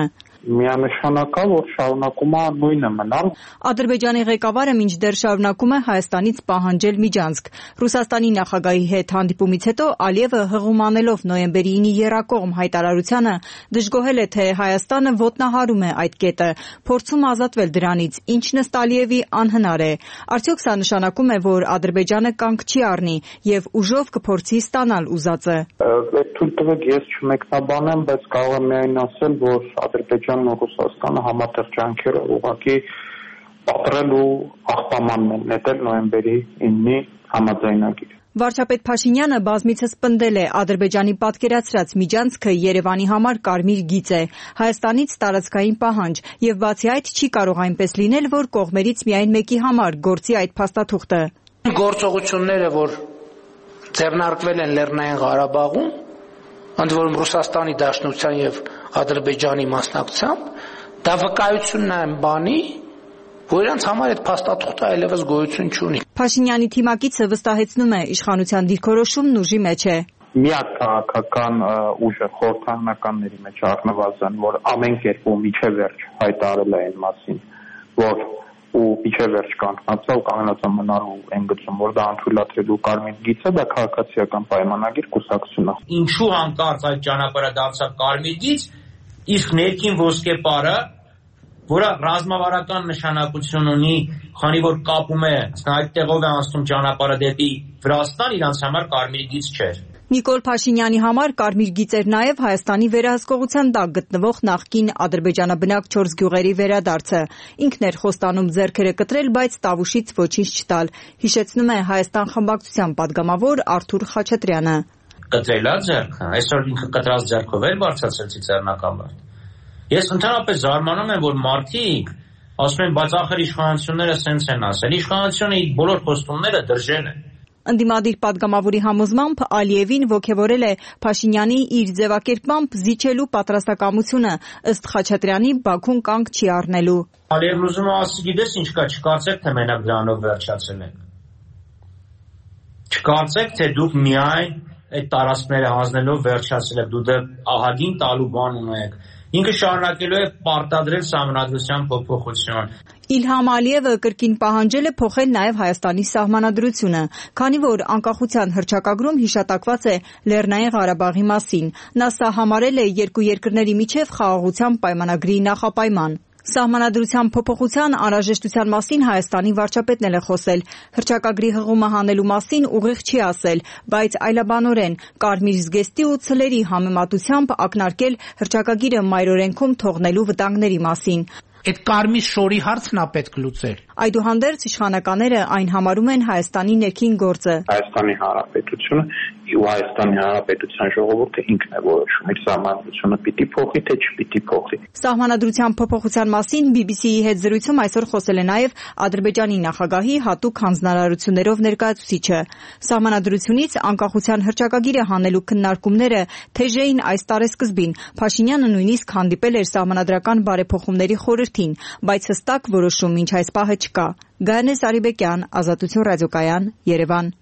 միանշանակ է, որ շարունակում է նույնը մնալ։ Ադրբեջանի ղեկավարը մինչդեռ շարունակում է Հայաստանից պահանջել միջանցք։ Ռուսաստանի նախագահի հետ հանդիպումից հետո Ալիևը հղում անելով նոյեմբերի 9-ի եռակողմ հայտարարությանը դժգոհել է, թե Հայաստանը ոտնահարում է այդ կետը, փորձում ազատվել դրանից, ինչն ըստ Ալիևի անհնար է։ Արդյոք սա նշանակում է, որ Ադրբեջանը կանգ չի առնի եւ ուժով կփորձի ստանալ ուզածը։ Թույլ տվեք ես չմեկնաբանեմ, բայց կարող եմ միայն ասել, որ Ադրբեջանն ու Ռուսաստանը համատեղ ջանքերով ուղղակի պատրել ու աղբամանն են նետել նոյեմբերի 9-ի համաձայնագիր։ Վարչապետ Փաշինյանը բազմիցս պնդել է Ադրբեջանի պատկերացրած միջանցքը Երևանի համար կարմիր գիծ է, Հայաստանից տարածքային պահանջ եւ բացի այդ չի կարող այնպես լինել, որ կողմերից միայն մեկի համար գործի այդ փաստաթուղթը։ Գործողությունները, որ ձեռնարկվել են Լեռնային Ղարաբաղում, ընդ որում Ռուսաստանի Դաշնության եւ Ադրբեջանի մասնակցությամբ, դա վկայությունն է այն բանի, որ իրանց համար այդ փաստաթուղթը այլևս գոյություն չունի։ Փաշինյանի թիմակիցը վստահեցնում է, իշխանության դիրքորոշումն ուժի մեջ է։ Միակ քաղաքական ուժը խորհրդարանականների մեջ առնվազն, որ ամեն կերպով միջև վերջ հայտարարել է այն մասին, որ ու միջև վերջ կանգնած է ու կանգնած է մնալու այն գծում, որ դա անդրադառնալու կարմիր գիծ է, դա քաղաքացիական պայմանագիր կուսակցություն է։ Ինչու հանկարծ այդ ճանապարհը դարձավ կարմիր գիծ, իսկ ներքին ոսկե պարը, որը ռազմավարական նշանակություն ունի, քանի որ կապում է, այդտեղով է անցնում ճանապարհը դեպի Վրաստան, իրանց համար կարմիր գիծ չէր։ Նիկոլ Փաշինյանի համար կարմիր գիծ էր նաև Հայաստանի վերահսկողության տակ գտնվող նախկին ադրբեջանաբնակ 4 գյուղերի վերադարձը։ Ինքն էր խոստանում ձեռքերը կտրել, բայց Տավուշից ոչինչ չտալ, հիշեցնում է Հայաստան խմբակցության падգամավոր Արթուր Խաչատրյանը։ Կտրելա ձեռքը, այսօր ինքը կտրած ձեռքով էր բարձրացել Ծիծեռնակամարտ։ Ես ընդհանրապես զարմանում եմ, որ մարդիկ ասում են, բայց ախր իշխանությունները սենց են ասել։ Իշխանությունը իր բոլոր խոստումները դրժել են։ Ընդդիմադիր падգամավորի համոզմամբ Ալիևին ոգևորել է Փաշինյանի իր ձևակերպմամբ զիջելու պատրաստակամությունը, ըստ Խաչատրյանի Բաքուն կանգ չի առնելու։ Ալիևն ուզում է ասի, գիտես ինչ կա, չկարծեք, թե մենակ դրանով վերջացել ենք։ Չկարծեք, թե դուք միայն այդ տարածքները հանձնելով վերջացել եք, դու դեռ ահագին տալու բան ունեք։ Ինքը շարունակելու է պարտադրել սահմանադրության փոփոխություն։ Իլհամ Ալիևը կրկին պահանջել է փոխել նաև Հայաստանի սահմանադրությունը, քանի որ անկախության հռչակագրում հիշատակված է Լեռնային Ղարաբաղի մասին։ Նա սա համարել է երկու երկրների միջև խաղաղության պայմանագրի նախապայման։ Սահմանադրության փոփոխության անհրաժեշտության մասին Հայաստանի վարչապետն էլ է խոսել։ Հռչակագրի հղումը հանելու մասին ուղիղ չի ասել, բայց այլաբանորեն կարմիր զգեստի ու ցլերի համեմատությամբ ակնարկել հռչակագիրը մայրօրենքում թողնելու վտանգների մասին։ Այդ կարմիր շորի հարցն է պետք լուծել։ Այդուհանդերձ իշխանականները այն համարում են Հայաստանի ներքին գործը։ Հայաստանի Հանրապետությունը ու Հայաստանի Հանրապետության ժողովուրդը ինքն է որոշում իր սահմանադրությունը պիտի փոխի, թե չպիտի փոխի։ Սահմանադրության փոփոխության մասին BBC-ի հետ զրույցում այսօր խոսել է նաև Ադրբեջանի նախագահի հատուկ հանձնարարություններով ներկայացուցիչը։ Սահմանադրությունից անկախության հռչակագիրը հանելու քննարկումները թեժ էին այս տարեսկզբին։ Փաշինյանը նույնիսկ հանդիպել էր սահմանադրական բարեփոխումների խորհրդին, բայց հստակ որոշում մինչ այս պահը չկա։ Գայանե Սարիբեկյան, Ազատություն ռադիոկայան, Երևան։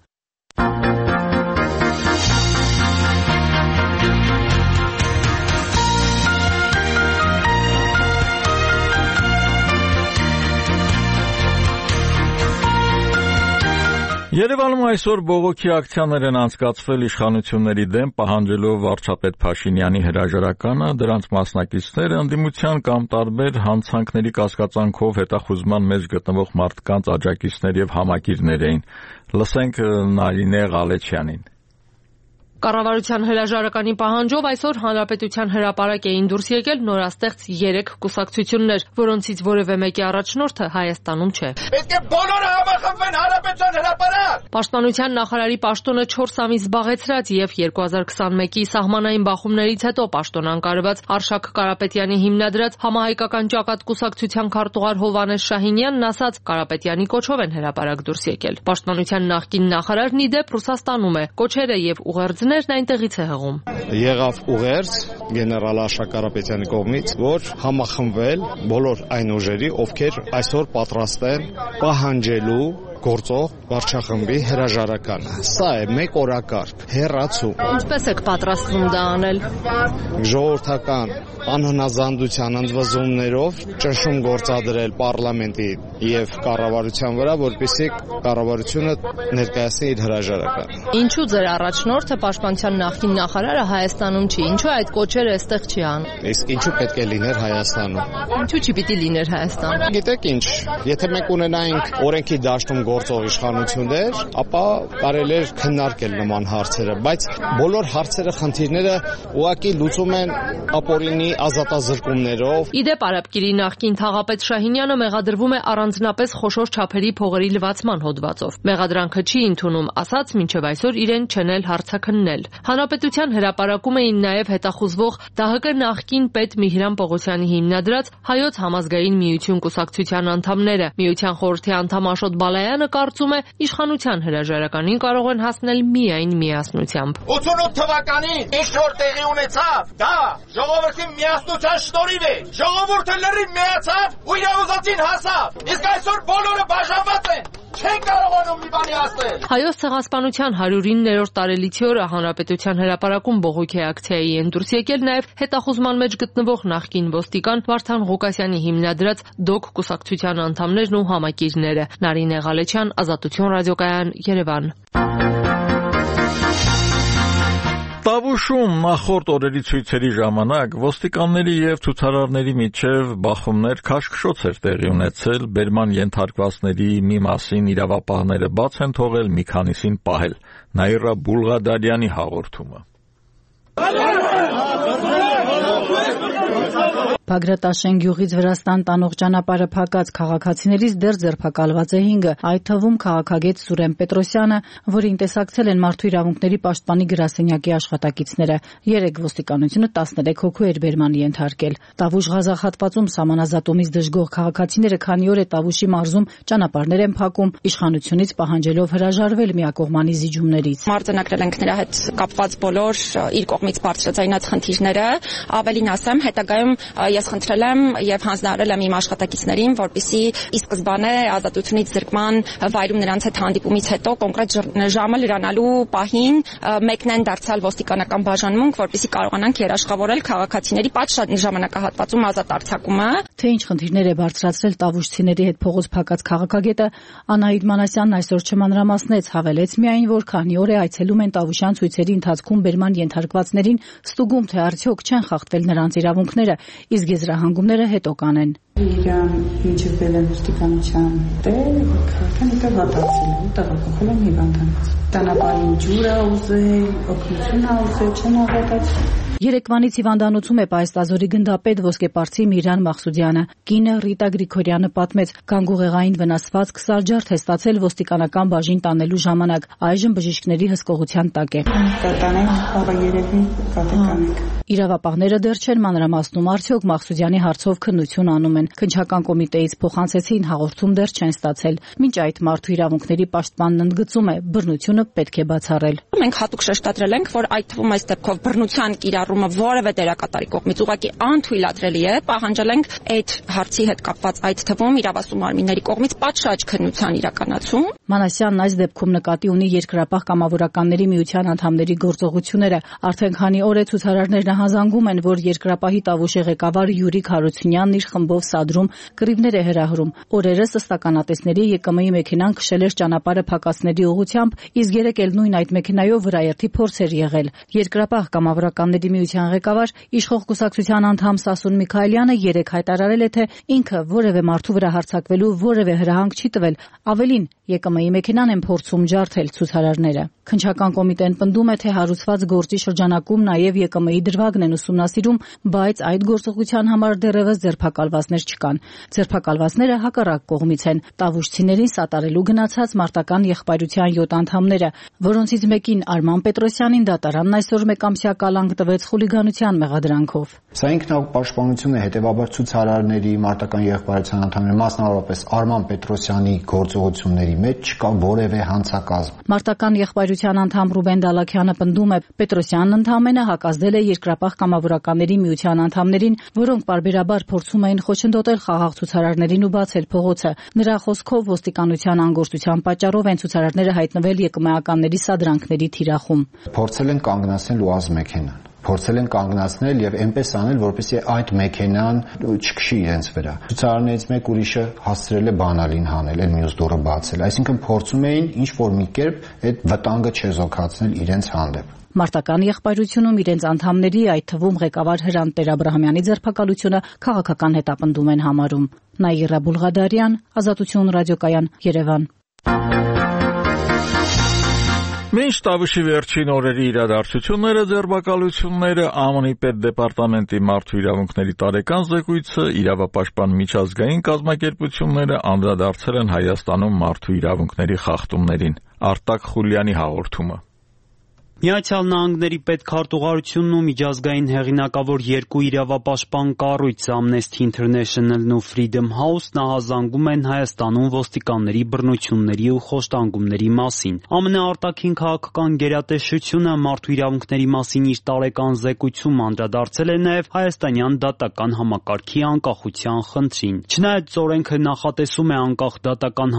Երևանում այսօր բողոքի ակցիաներ են անցկացվել իշխանությունների դեմ պահանջելով վարչապետ Փաշինյանի հրաժարականը, դրանց մասնակիցները ընդդիմության կամ տարբեր հանցանքների կասկածանքով հետախուզման մեջ գտնվող մարդկանց աջակիցներ եւ համակիրներ էին։ Լսենք Նարինե Ղալեչյանին։ Կառավարության հրաժարականի պահանջով այսօր Հանրապետության հրապարակ էին դուրս եկել նորաստեղծ 3 կուսակցություններ, որոնցից որևէ մեկի առաջնորդը Հայաստանում չէ։ Պետք է բոլորը համախմբվեն Հանրապետության հրապարակ։ Պաշտպանության նախարարի պաշտոնը 4 ամիս զբաղեցրած եւ 2021-ի սահմանային բախումներից հետո պաշտոնանկարված Արշակ Կարապետյանի հիմնադրած Համահայկական ճակատ կուսակցության քարտուղար Հովհաննես Շահինյանն ասաց, Կարապետյանի կոչով են հրապարակ դուրս եկել։ Պաշտպանության նախկին նախարարն ի դեպ Ռուսաստանում է, կոչերը եւ ուղերձ այնտեղից է հղում։ Եղավ ուղերձ գեներալ Արշակ Կարապետյանի կողմից, որ համախմբվել բոլոր այն ուժերի, ովքեր այսօր պատրաստ են պահանջելու գործող վարչախմբի հրաժարականը։ Սա է մեկ օրակարգ, հեռացում։ Ինչպես եք պատրաստվում դա անել։ Ժողովրդական անհնազանդության ընդվզումներով ճնշում գործադրել պարլամենտի եւ կառավարության վրա, որպեսզի կառավարությունը ներկայացնի իր հրաժարականը։ Ինչու ձեր առաջնորդը պաշտպանության նախկին նախարարը Հայաստանում չի։ Ինչու այդ կոչերը այստեղ չի անում։ Իսկ ինչու պետք է լիներ Հայաստանում։ Ինչու չի պիտի լիներ Հայաստանում։ Գիտեք ինչ, եթե մենք ունենայինք օրենքի դաշտում գործող իշխանություններ, ապա կարելի էր քննարկել նման հարցերը, բայց բոլոր հարցերը, խնդիրները ուղղակի լուծում են ապօրինի ազատազրկումներով։ Իդեպ Արաբկիրի նախկին թաղապետ Շահինյանը մեղադրվում է առանձնապես խոշոր չափերի փողերի լվացման հոդվածով։ Մեղադրանքը չի ընդունում, ասաց մինչև այսօր իրեն չնել հարցաքննել։ Հանրապետության հրապարակում էին նաև հետախուզվող ԴՀԿ նախկին պետ Միհրան Պողոսյանի հիմնադրած Հայոց համազգային միություն կուսակցության անդամները։ Միության խորհրդի անդամ Աշոտ Բալայանը կարծում է, իշխանության հրաժարականին կարող են հասնել միայն միասնությամբ։ 88 թվականին ինչ որ տեղի ունեցավ, դա ժողովրդի միասնության շնորհիվ է։ Ժողովուրդը լրիվ միացավ ու իր ուզածին հասավ։ Իսկ այսօր բոլորը բաժանված են։ Չեն կարողանում մի բանի հասնել։ Հայոց ցեղասպանության 109-րդ տարելիցի օրը Հանրապետության հրապարակում բողոքի ակցիայի են դուրս եկել նաև հետախուզման մեջ գտնվող նախկին ոստիկան Վարդան Ղուկասյանի հիմնադրած ԴՕԿ կուսակցության անդամներն ու համակիրները։ Նարինե Ղալեչյան, Ազատություն ռադիոկայան, Երևան։ Տավուշում նախորդ օրերի ցույցերի ժամանակ ոստիկանների եւ ցուցարարների միջև բախումներ քաշքշոց էր տեղի ունեցել, բերման ենթարկվածների մի մասին իրավապահները բաց են թողել, մի քանիսին պահել։ Նաիրա Բուլղադարյանի հաղորդումը։ Բագրատաշեն գյուղից Վրաստան տանող ճանապարհը փակած քաղաքացիներից դեռ ձերբակալված է 5-ը, այդ թվում քաղաքագետ Սուրեն Պետրոսյանը, որին տեսակցել են մարդու իրավունքների պաշտպանի գրասենյակի աշխատակիցները։ 3 ոստիկանությունը 13 հոգու էր բերման ենթարկել։ Տավուշ Ղազախ-հատվածում սահմանազատումից դժգոհ քաղաքացիները քանի օր է Տավուշի մարզում ճանապարհներ են փակում, իշխանությունից պահանջելով հրաժարվել միակողմանի զիջումներից։ Մարտանակրել ենք նրա հետ կապված բոլոր իր կողմից բարձրացած խնդիրները, ավելին ասեմ, հետագայում ես խնդրել եմ եւ հանձնարարել եմ իմ աշխատակիցներին, որպեսզի ի սկզբանե ազատությունից զրկման վայրում նրանց հետ հանդիպումից հետո կոնկրետ ժամը լրանալու պահին մեկնեն դարձյալ ոստիկանական բաժանմունք, որպեսզի կարողանանք երաշխավորել քաղաքացիների պատշաճ ժամանակահատվածում ազատ արձակումը։ Թե ինչ խնդիրներ է բարձրացրել տավուշցիների հետ փողոց փակած քաղաքագետը Անահիտ Մանասյանն այսօր չմանրամասնեց, հավելեց միայն, որ քանի օր է այցելում են տավուշյան ցույցերի ընթացքում բերման ենթարկվածներին, ստուգում թե արդյոք չեն խախտվել նրանց իրավունքները, իսկ եզրահանգումները հետո կանեն։ Իրան մինչև բերել ոստիկանության տեղ, քրթան դա վատացել է, տեղափոխել են հիվանդանոց։ Տանապային ջուր ուզել, օգնություն ուզել, չեն ավարտացել։ Երեկվանից հիվանդանոցում է Պայստազորի գնդապետ ոսկեպարծի Միրան Մախսուդյանը։ Կինը Ռիտա Գրիգորյանը պատմեց, գանգուղեղային վնասվածք սարջարդ է ստացել ոստիկանական բաժին տանելու ժամանակ, այժմ բժիշկների հսկողության տակ է։ Կտանենք, աղա երևի կտեկանենք։ Իրավապահները դեռ չեն մանրամասնում, արդյոք Մախսուդյանի հարցով քննություն անում են։ Քննչական կոմիտեից փոխանցեցին, հաղորդում դեռ չեն ստացել։ Մինչ այդ մարդու իրավունքների պաշտպանն ընդգծում է, բռնությունը պետք է բացառել։ Մենք հատուկ շեշտադրել ենք, որ այդ թվում այս դեպքով բռնության կիրառումը որևէ դերակատարի կողմից ուղղակի անթույլատրելի է, պահանջել ենք այդ հարցի հետ կապված այդ թվում իրավասու մարմինների կողմից պատշաճ քննության իրականացում։ Մանասյանն այս դեպքում նկատի ունի Երկրապահ կամավորականների միության անդամների գործողությունները։ Արդեն քանի օր է ցուցարարներն հազանգում են, որ Երկրապահի Տավուշի ղեկավար Յուրիկ Հարությունյանն իր խմբով սադրում կռիվներ է հրահրում։ Օրերս ըստ ականատեսների ԵԿՄ-ի մեքենան քշել էր ճանապարհը փակածների ուղղությամբ, իսկ երեկ էլ նույն այդ մեքենայով վրաերթի փորձ էր եղել։ Երկրապահ կամավորականների միության ղեկավար իշխող կուսակցության անդամ Սասուն Միքայելյանը երեկ հայտարարել է, թե ինքը որևէ մարդու վրա հարձակվելու որևէ հրահանգ չի տվել։ Ավելին, ԵԿՄ-ի մեքենան են փորձում ջարդել ցուցարարները։ Քննչական կոմիտեն պնդում է, թե հարուցված գործի շրջանակում նաև ԵԿՄ-ի դրվագն են ուսումնասիրում, բայց այդ գործողության համար դեռևս ձերբակալվածներ չկան։ Ձերբակալվածները հակառակ կողմից են տավուշցիներին սատարելու գնացած մարտական եղբայրության 7 անդամները, որոնցից մեկին Արման Պետրոսյանին դատարանն այսօր մեկամսյա կալանք տվեց խուլիգանության մեղադրանքով։ Սա ինքնավար պաշտպանություն է, հետևաբար ցուցարարների, մարտական եղբայրության անդամների, մասնավորապես Արման Պետրոսյանի գործողությունների մեջ չկա որևէ հանցակազմ։ Մարտական եղբայրության անդամ Ռուբեն Դալաքյանը պնդում է, Պետրոսյանն ընդամենը հակազդել է Երկրապահ կամավորականների միության անդամներին, որոնք պարբերաբար փորձում էին խոչընդոտել չգնդոտել խաղաղ ցուցարարներին ու բացել փողոցը։ Նրա խոսքով ոստիկանության անգործության պատճառով են ցուցարարները հայտնվել ԵԿՄ-ականների սադրանքների թիրախում։ Փորձել են կանգնացնել ՈՒԱԶ մեքենան։ Փորձել են կանգնացնել եւ այնպես անել, որպեսզի այդ մեքենան չքշի իրենց վրա։ Ցուցարարներից մեկ ուրիշը հասցրել է բանալին հանել, այն մյուս դուռը բացել։ Այսինքն փորձում էին ինչ որ մի կերպ այդ վտանգը չեզոքացնել իրենց հանդեպ։ Մարտական եղբայրությունում իրենց անդամների, այդ թվում ղեկավար Հրանտ Տեր-Աբրահամյանի ձերբակալությունը քաղաքական հետապնդում են համարում։ Նաիրա Բուլղադարյան, Ազատություն ռադիոկայան, Երևան։ Մինչ Տավուշի վերջին օրերի իրադարձությունները, ձերբակալությունները, ԱՄՆ-ի պետդեպարտամենտի մարդու իրավունքների տարեկան զեկույցը, իրավապաշտպան միջազգային կազմակերպությունները անդրադարձել են Հայաստանում մարդու իրավունքների խախտումներին։ Արտակ Խուլյանի հաղորդումը։ Միացյալ Նահանգների պետքարտուղարությունն ու միջազգային հեղինակավոր երկու իրավապաշտպան կառույց Amnesty International-ն ու Freedom House նահազանգում են Հայաստանում ոստիկանների բռնությունների ու խոշտանգումների մասին։ ԱՄՆ արտաքին քաղաքական գերատեսչությունը մարդու իրավունքների մասին իր տարեկան զեկույցում անդրադարձել է նաև հայաստանյան դատական համակարգի անկախության խնդրին։ Չնայած օրենքը նախատեսում է անկախ դատական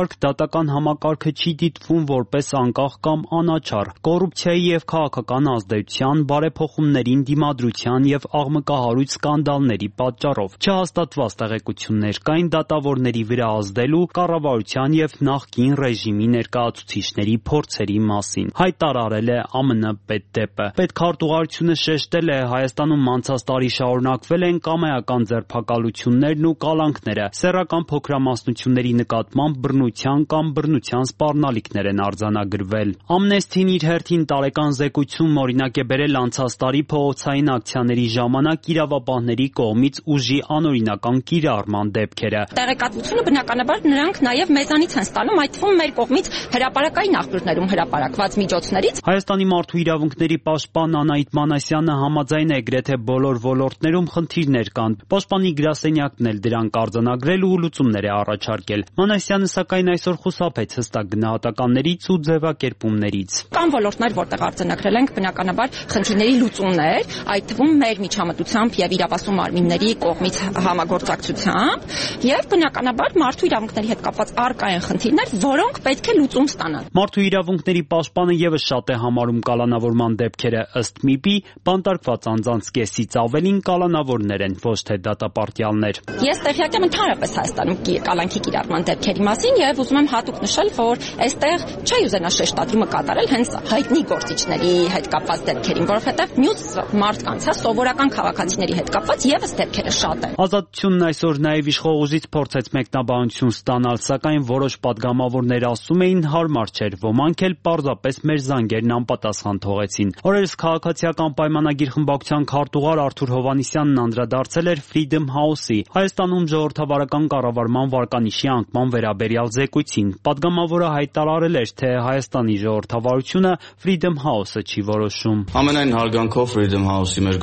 համակարգը չի դիտվում որպես անկախ կամ անաչառ, կոռուպցիայի եւ քաղաքական ազդեցության, բարեփոխումներին դիմադրության եւ աղմկահարույց սկանդալների պատճառով չհաստատված տեղեկություններ կային դատավորների վրա ազդելու, կառավարության եւ նախկին ռեժիմի ներկայացուցիչների փորձերի մասին, հայտարարել է ԱՄՆ պետդեպը։ Պետքարտուղարությունը շեշտել է, Հայաստանում անցած տարի շարունակվել են կամայական ձերբակալություններն ու կալանքները, սեռական փոքրամասնությունների նկատմամբ բռնության կամ բռնության սպառնալիքներ են արձանագրվել։ Amnesty-ն իր հերթին տարեկան զեկույցում օրինակ է բերել անցած տարի փողոցային ակցիաների ժամանակ իրավապահների կողմից ուժի անօրինական կիրառման դեպքերը։ Տեղեկատվությունը բնականաբար նրանք նաև մեզանից են ստանում, այդ թվում մեր կողմից հրապարակային աղբյուրներում հրապարակված միջոցներից։ Հայաստանի մարդու իրավունքների պաշտպան Անահիտ Մանասյանը համաձայն է գրեթե բոլոր ոլորտներում խնդիրներ կան։ Պաշտպանի գրասենյակն էլ դրանք արձանագրել ու լուծումներ է առաջարկել։ Մանասյանը սակայն այսօր խուսափեց հստակ գնահատականներից ու ձևակերպումներից։ Կան ոլորտներ, որտեղ արձանագրել ենք բնականաբար խնդիրների լուծումներ, այդ թվում մեր միջամտությամբ եւ իրավասու մարմինների կողմից համագործակցությամբ, եւ բնականաբար մարդու իրավունքների հետ կապված առկա են խնդիրներ, որոնք պետք է լուծում ստանան։ Մարդու իրավունքների պաշտպանը եւս շատ է համարում կալանավորման դեպքերը, ըստ ՄԻՊ-ի, բանտարկված անձանց կեսից ավելին կալանավորներ են, ոչ թե դատապարտյալներ։ Ես տեղյակ եմ ընդհանրապես Հայաստանում կալանքի կիրառման դեպքերի մասին եւ ուզում եմ հատուկ նշել, որ այստեղ չի ուզենա շեշտադրումը կատարել հենց հայտնի գործիչների հետ կապված դեպքերին, որովհետև մյուս մարդկանց, սովորական քաղաքացիների հետ կապված եւս դեպքերը շատ են։ Ազատությունն այսօր նաեւ իշխող ուժից փորձեց մեկնաբանություն ստանալ, սակայն որոշ падգամավորներ ասում էին հարմար չէր, ոմանք էլ պարզապես մեր զանգերն անպատասխան թողեցին։ Օրերս քաղաքացիական պայմանագիր խմբակցության քարտուղար Արթուր Հովհաննիսյանն անդրադարձել էր Freedom House-ի Հայաստանում ժողովրդավարական կառավարման վարկանիշի անկման վերաբերյալ զեկույցին։ Падգամավորը հայտարարել էր, թե Հայաստանի ժողովրդավարությունը Freedom House-ը չի որոշում։ Ամենայն հարգանքով Freedom House-ի մեր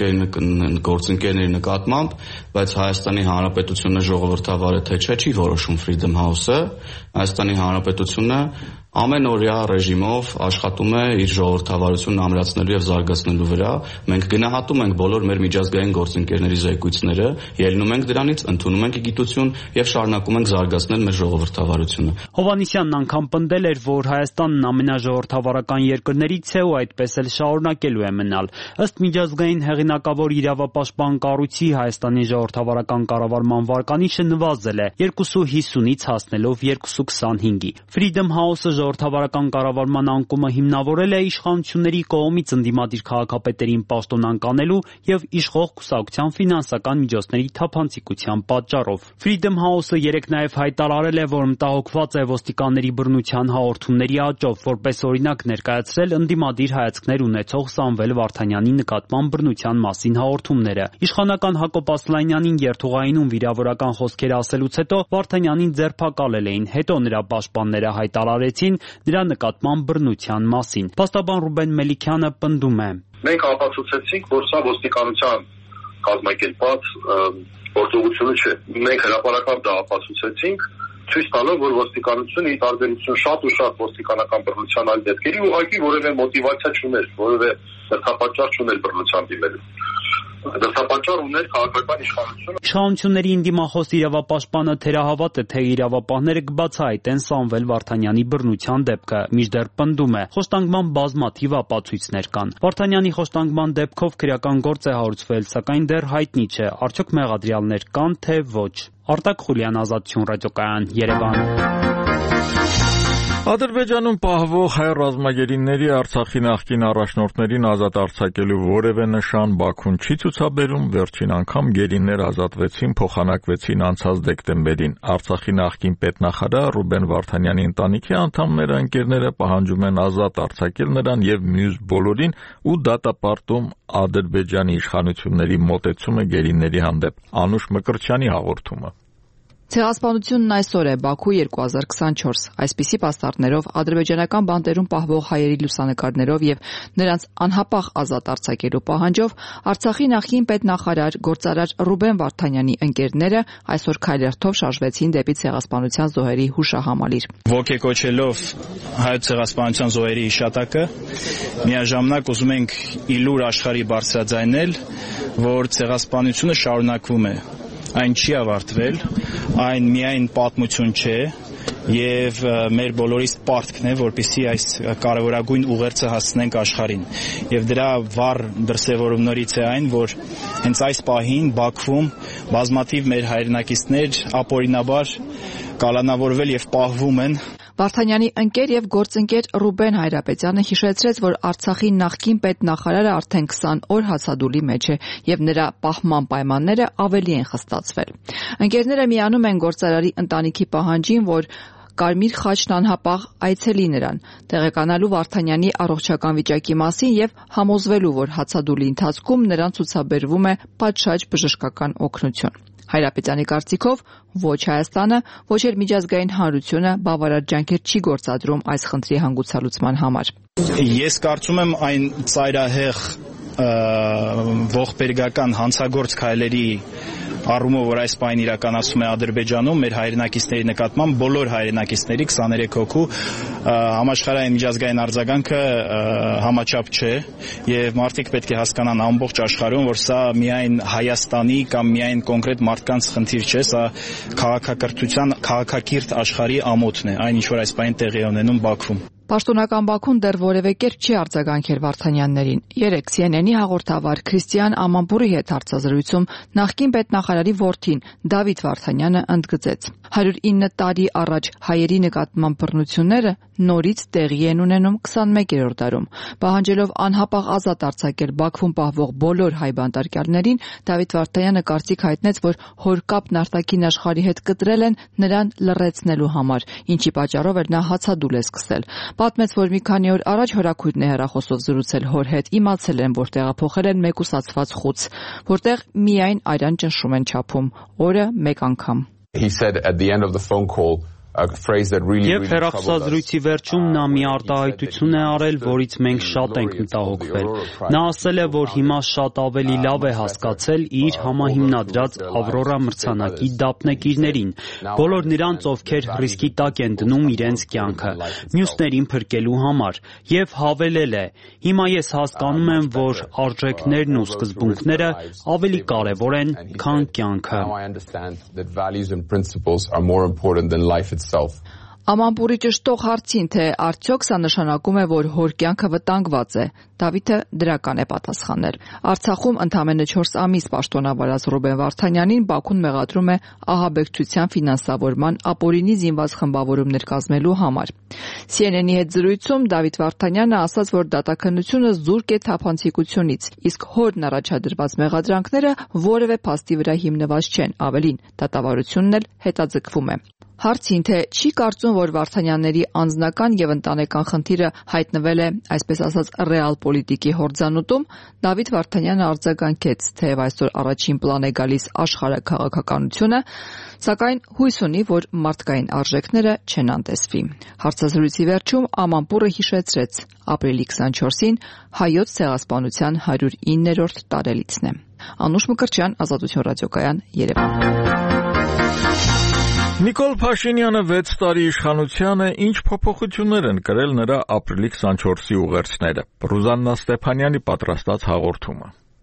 գործընկերների նկատմամբ, բայց Հայաստանի Հանրապետությունը ժողովրդավար է թե չէ, չի որոշում Freedom House-ը։ Հայաստանի Հանրապետությունը ամենօրյա ռեժիմով աշխատում է իր ժողովրդավարությունն ամրացնելու եւ զարգացնելու վրա։ Մենք գնահատում ենք բոլոր մեր միջազգային գործընկերների զեկույցները, ելնում ենք դրանից, ընդունում ենք գիտություն եւ շարունակում ենք զարգացնել մեր ժողովրդավարությունը։ Հովհաննիսյանն անգամ պնդել էր, որ Հայաստանն ամենաժողովրդավարական երկրներից է ու այդպես էլ շարունակելու է մնալ։ Ըստ միջազգային հեղինակավոր իրավապաշտպան կառույցի Հայաստանի ժողովրդավարական կառավարման վարկանիշը նվազել է 2.50-ից հասնելով 2.25-ի։ Freedom House-ը ժողովրդավարական կառավարման անկումը հիմնավորել է իշխանությունների կողմից ընդդիմադիր քաղաքապետերին պաշտոնանկանելու եւ իշխող կուսակցության ֆինանսական միջոցների թափանցիկության պատճառով։ Freedom House-ը երեկ նաեւ հայտարարել է, որ մտահոգված է ոստիկանների բռնության հաղորդումների աճով, որպես օրինակ ներկայացրել ընդդիմադիր հայացքներ ունեցող Սամվել Վարդանյանի նկատմամբ բռնության մասին հաղորդումները։ Իշխանական Հակոբ Ասլանյանին երթուղայինում վիրավորական խոսքեր ասելուց հետո Վարդանյանին ձերբակալել էին, հետո նրա պաշտպանները հայտարարեցին նրա նկատմամբ բռնության մասին։ Փաստաբան Ռուբեն Մելիքյանը պնդում է. Մենք ապացուցեցինք, որ սա ոստիկանության կազմակերպած գործողությունը չէ։ Մենք հրապարակավ դա ապացուցեցինք, ցույց տալով, որ ոստիկանությունը ի տարբերություն շատ ու շատ ոստիկանական բռնության այլ դեպքերի ուղղակի որևէ մոտիվացիա չուներ, որևէ հերթապատճառ չուներ բռնության դիմելու։ դրդապատճառ ուներ քաղաքական իշխանությունը։ Իշխանությունների դիմախոս իրավապաշտպանը թերահավատ է, թե իրավապահները կբացահայտեն Սամվել Վարդանյանի բռնության դեպքը, մինչդեռ պնդում է, խոստանգման բազմաթիվ ապացույցներ կան։ Վարդանյանի խոստանգման դեպքով քրեական գործ է հարուցվել, սակայն դեռ հայտնի չէ, արդյոք մեղադրյալներ կան, թե ոչ։ Արտակ Խուլյան, Ազատություն ռադիոկայան, Երևան։ Ադրբեջանում պահվող հայ ռազմագերիների Արցախի նախկին առաջնորդներին ազատ արձակելու որևէ նշան Բաքուն չի ցուցաբերում, վերջին անգամ գերիներ ազատվեցին, փոխանակվեցին անցած դեկտեմբերին։ Արցախի նախկին պետնախարար Ռուբեն Վարդանյանի ընտանիքի անդամները, ընկերները պահանջում են ազատ արձակել նրան եւ մյուս բոլորին ու դատապարտում Ադրբեջանի իշխանությունների մոտեցումը գերիների հանդեպ։ Անուշ Մկրտչյանի հաղորդումը։ Ցեղասպանությունն այսօր է Բաքու 2024։ Այսպիսի պաստառներով ադրբեջանական բանտերում պահվող հայերի լուսանկարներով եւ նրանց անհապաղ ազատ արձակելու պահանջով Արցախի նախկին պետնախարար գործարար Ռուբեն Վարդանյանի ընկերները այսօր քայլերթով շարժվեցին դեպի ցեղասպանության զոհերի հուշահամալիր։ Ոգեկոչելով հայոց ցեղասպանության զոհերի հիշատակը, միաժամանակ ուզում ենք իլուր աշխարհի բարձրաձայնել, որ ցեղասպանությունը շարունակվում է։ Այն չի ավարտվել, այն միայն պատմություն չէ եւ մեր բոլորիս պարտքն է, որպեսզի այս կարևորագույն ուղերձը հասցնենք աշխարհին։ Եվ դրա վառ դրսևորումներից է այն, որ հենց այս պահին Բաքվում բազմաթիվ մեր հայրենակիցներ ապօրինաբար կալանավորվել եւ պահվում են։ Վարդանյանի ընկեր եւ գործընկեր Ռուբեն Հայրապետյանը հիշեցրեց, որ Արցախի նախկին պետնախարարը արդեն 20 օր հացադուլի մեջ է եւ նրա պահման պայմանները ավելի են խստացվել։ Ընկերները միանում են գործարարի ընտանիքի պահանջին, որ Կարմիր խաչն անհապաղ այցելի նրան, տեղեկանալու Վարդանյանի առողջական վիճակի մասին եւ համոզվելու, որ հացադուլի ընթացքում նրան ցուցաբերվում է պատշաճ բժշկական օգնություն։ Հայրապետյանի կարծիքով ոչ Հայաստանը, ոչ էլ միջազգային հանրությունը բավարար ջանքեր չի գործադրում այս խնդրի հանգուցալուծման համար։ Ես կարծում եմ այն ծայրահեղ ողբերգական հանցագործ քայլերի առումով, որ այս պահին իրականացում է Ադրբեջանում մեր հայրենակիցների նկատմամբ, բոլոր հայրենակիցների 23 հոգու համաշխարհային միջազգային արձագանքը համաչափ չէ եւ մարդիկ պետք է հասկանան ամբողջ աշխարհում, որ սա միայն Հայաստանի կամ միայն կոնկրետ մարդկանց խնդիր չէ, սա քաղաքակրթության, քաղաքակիրթ աշխարհի ամոթն է, այն ինչ որ այս պահին տեղի ունենում Բաքվում։ Պաշտոնական Բաքուն դեռ որևէ կերպ չի արձագանքել Վարդանյաններին։ Երեկ CNN-ի հաղորդավար Քրիստիան Ամանպուրի հետ հարցազրույցում նախկին պետնախարարի որդին Դավիթ Վարդանյանը ընդգծեց. 109 տարի առաջ հայերի նկատմամբ բռնությունները նորից տեղի են ունենում 21-րդ դարում։ Պահանջելով անհապաղ ազատ արձակել Բաքվում պահվող բոլոր հայ բանտարկյալներին, Դավիթ Վարդանյանը կարծիք հայտնեց, որ հորկապն արտաքին աշխարհի հետ կտրել են նրան լռեցնելու համար, ինչի պատճառով էր նա հացադուլ է սկսել։ Պատմեց, որ մի քանի օր առաջ հորաքույրն է հեռախոսով զրուցել հոր հետ, իմացել են, որ տեղափոխել են մեկուսացված խուց, որտեղ միայն արյան ճնշում են չափում, օրը մեկ անգամ։ He said at the end of the phone call a phrase that really Եվ հեռախոսազրույցի վերջում նա մի արտահայտություն է արել, որից մենք շատ ենք մտահոգվել։ Նա ասել է, որ հիմա շատ ավելի լավ է հասկացել իր համահիմնադրած Ավրորա մրցանակի դափնեկիրներին, բոլոր նրանց, ովքեր ռիսկի տակ են դնում իրենց կյանքը, մյուսներին փրկելու համար, եւ հավելել է. հիմա ես հասկանում եմ, որ արժեքներն ու սկզբունքները ավելի կարեւոր են, քան կյանքը։ Ամանպուրի ճշտող հարցին, թե արդյոք սա նշանակում է, որ հոր կյանքը վտանգված է, Դավիթը դրական է պատասխանել։ Արցախում ընդամենը 4 ամիս պաշտոնավարած Ռուբեն Վարդանյանին Բաքուն մեղադրում է ահաբեկչության ֆինանսավորման ապօրինի զինված խմբավորումներ կազմելու համար։ CNN-ի հետ զրույցում Դավիթ Վարդանյանը ասաց, որ դատաքննությունը զուրկ է թափանցիկությունից, իսկ հորն առաջադրված մեղադրանքները որևէ փաստի վրա հիմնված չեն, ավելին, դատավարությունն էլ հետաձգվում է։ Հարցին, թե չի կարծում, որ Վարդանյանների անձնական եւ ընտանեկան խնդիրը հայտնվել է, այսպես ասած, ռեալ պոլիտիկի հորձանուտում, Դավիթ Վարդանյանը արձագանքեց, թեև այսօր առաջին պլան է գալիս աշխարհաքաղաքականությունը, սակայն հույս ունի, որ մարդկային արժեքները չեն անտեսվի։ Հարցազրույցի վերջում Ամանպուրը հիշեցրեց. ապրիլի 24-ին հայոց ցեղասպանության 109-րդ տարելիցն է։ Անուշ Մկրտչյան, Ազատություն ռադիոկայան, Երևան։ Նիկոլ Փաշինյանը 6 տարի իշխանությանը ինչ փոփոխություններ են կրել նրա ապրիլի 24-ի ուղերձները։ Ռուզաննա Ստեփանյանի պատրաստած հաղորդումը։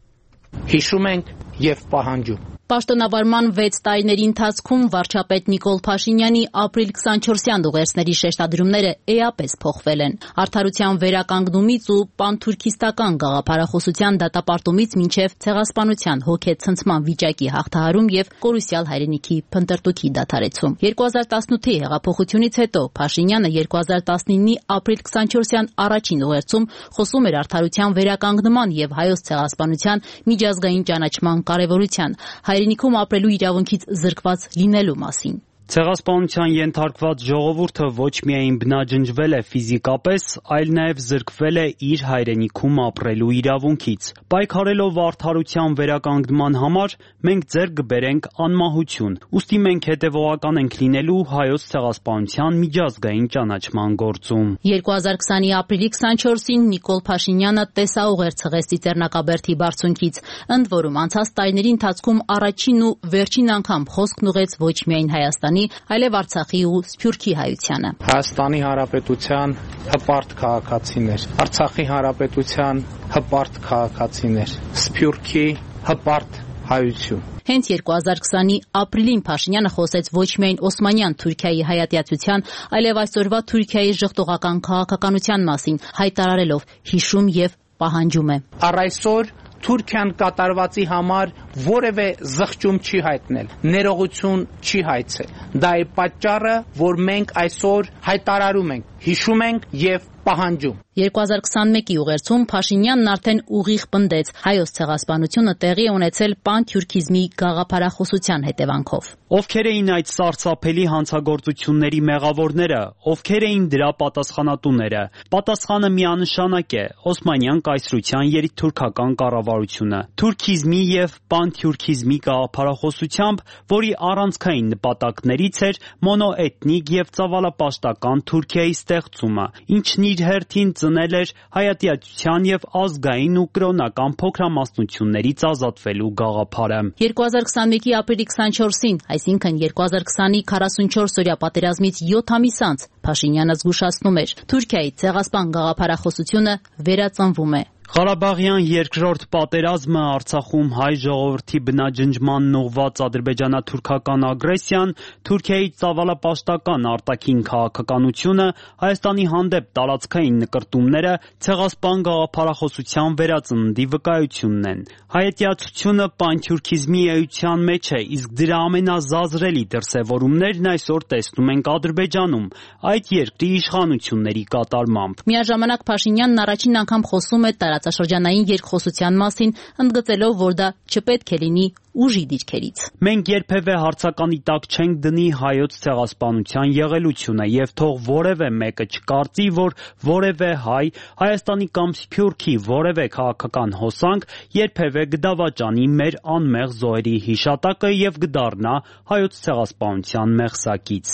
Հիշում ենք եւ պահանջում։ Պաշտոնավարման 6 տարիների ընթացքում վարչապետ Նիկոլ Փաշինյանի ապրիլ 24-յան ուղերձների շեշտադրումները էապես փոխվել են։ Արդարության վերականգնումից ու պանթուրքիստական գաղափարախոսության դատապարտումից մինչև ցեղասպանության հոգեցնցման վիճակի հաղթահարում եւ կորուսյալ հայրենիքի փնտրտուքի դադարեցում։ 2018-ի հեղափոխությունից հետո Փաշինյանը 2019-ի ապրիլ 24-յան առաջին ուղերձում խոսում էր արդարության վերականգնման եւ հայոց ցեղասպանության միջազգային ճանաչման կարեւորության, հայրենիքում ապրելու իրավունքից զրկված լինելու մասին։ Ցեղասպանության ենթարկված ժողովուրդը ոչ միայն բնաջնջվել է ֆիզիկապես, այլ նաև զրկվել է իր հայրենիքում ապրելու իրավունքից։ Պայքարելով արդարության վերականգնման համար մենք ձեռք կբերենք անմահություն, ուստի մենք հետևողական ենք լինելու հայոց ցեղասպանության միջազգային ճանաչման գործում։ 2020-ի ապրիլի 24-ին Նիկոլ Փաշինյանը տեսաուղեր ցեղեց Ծիծեռնակաբերդի բարձունքից, ընդ որում անցած տարիների ընթացքում առաջին ու վերջին անգամ խոսքն ուղեց ոչ միայն Հայաստանի, այլև Արցախի ու Սփյուռքի հայությանը։ Հայաստանի Հանրապետության հպարտ քաղաքացիներ, Արցախի Հանրապետության հպարտ քաղաքացիներ, Սփյուռքի հպարտ հայություն։ Հենց 2020-ի ապրիլին Փաշինյանը խոսեց ոչ միայն Օսմանյան Թուրքիայի հայատյացության, այլև այսօրվա Թուրքիայի ժխտողական քաղաքականության մասին, հայտարարելով հիշում եւ պահանջում է։ Առ այսօր Թուրքիան կատարվածի համար որևէ զղջում չի հայտնել, ներողություն չի հայցել։ Դա է պատճառը, որ մենք այսօր հայտարարում ենք, հիշում ենք եւ պահանջում։ 2021-ի ուղերձում Փաշինյանն արդեն ուղիղ պնդեց հայոց ցեղասպանությունը տեղի ունեցել պանթյուրքիզմի գաղափարախոսության հետևանքով։ Ովքեր էին այդ սարսափելի հանցագործությունների մեղավորները, ովքեր էին դրա պատասխանատուները։ Պատասխանը միանշանակ է՝ Օսմանյան կայսրության երիտթուրքական կառավարությունը, թուրքիզմի եւ պանթյուրքիզմի գաղափարախոսությամբ, որի առանցքային նպատակներից էր մոնոէթնիկ եւ ծավալապաշտական Թուրքիայի ստեղծումը, ինչն իր հերթին ծնել էր հայատյացության եւ ազգային ու կրոնական փոքրամասնություններից ազատվելու գաղափարը։ 2021-ի ապրիլի 24-ին, այսինքն 2020-ի 44-օրյա պատերազմից 7 ամիս անց, Փաշինյանը զգուշացնում էր. Թուրքիայի ցեղասպան գաղափարախոսությունը վերածնվում է։ Ղարաբաղյան երկրորդ պատերազմը, Արցախում հայ ժողովրդի բնաջնջմանն ուղղված ադրբեջանա-թուրքական ագրեսիան, Թուրքիայի ծավալապաշտական արտաքին քաղաքականությունը, Հայաստանի հանդեպ տարածքային նկրտումները ցեղասպան գաղափարախոսության վերածննդի վկայությունն են։ Հայատյացությունը պանթյուրքիզմի էության մեջ է, իսկ դրա ամենազազրելի դրսևորումներն այսօր տեսնում ենք Ադրբեջանում, այդ երկրի իշխանությունների կատարմամբ։ Միաժամանակ Փաշինյանն առաջին անգամ խոսում է տարածաշրջանային երկխոսության մասին, ընդգծելով, որ դա չպետք է լինի ուժի դիրքերից։ Մենք երբևէ հարցականի տակ չենք դնի հայոց ցեղասպանության եղելությունը եւ թող որևէ մեկը չկարծի, որ որևէ հայ Հայաստանի կամ Սփյուռքի որևէ քաղաքական հոսանք երբևէ կդավաճանի մեր անմեղ զոհերի հիշատակը եւ կդառնա հայոց ցեղասպանության մեղսակից։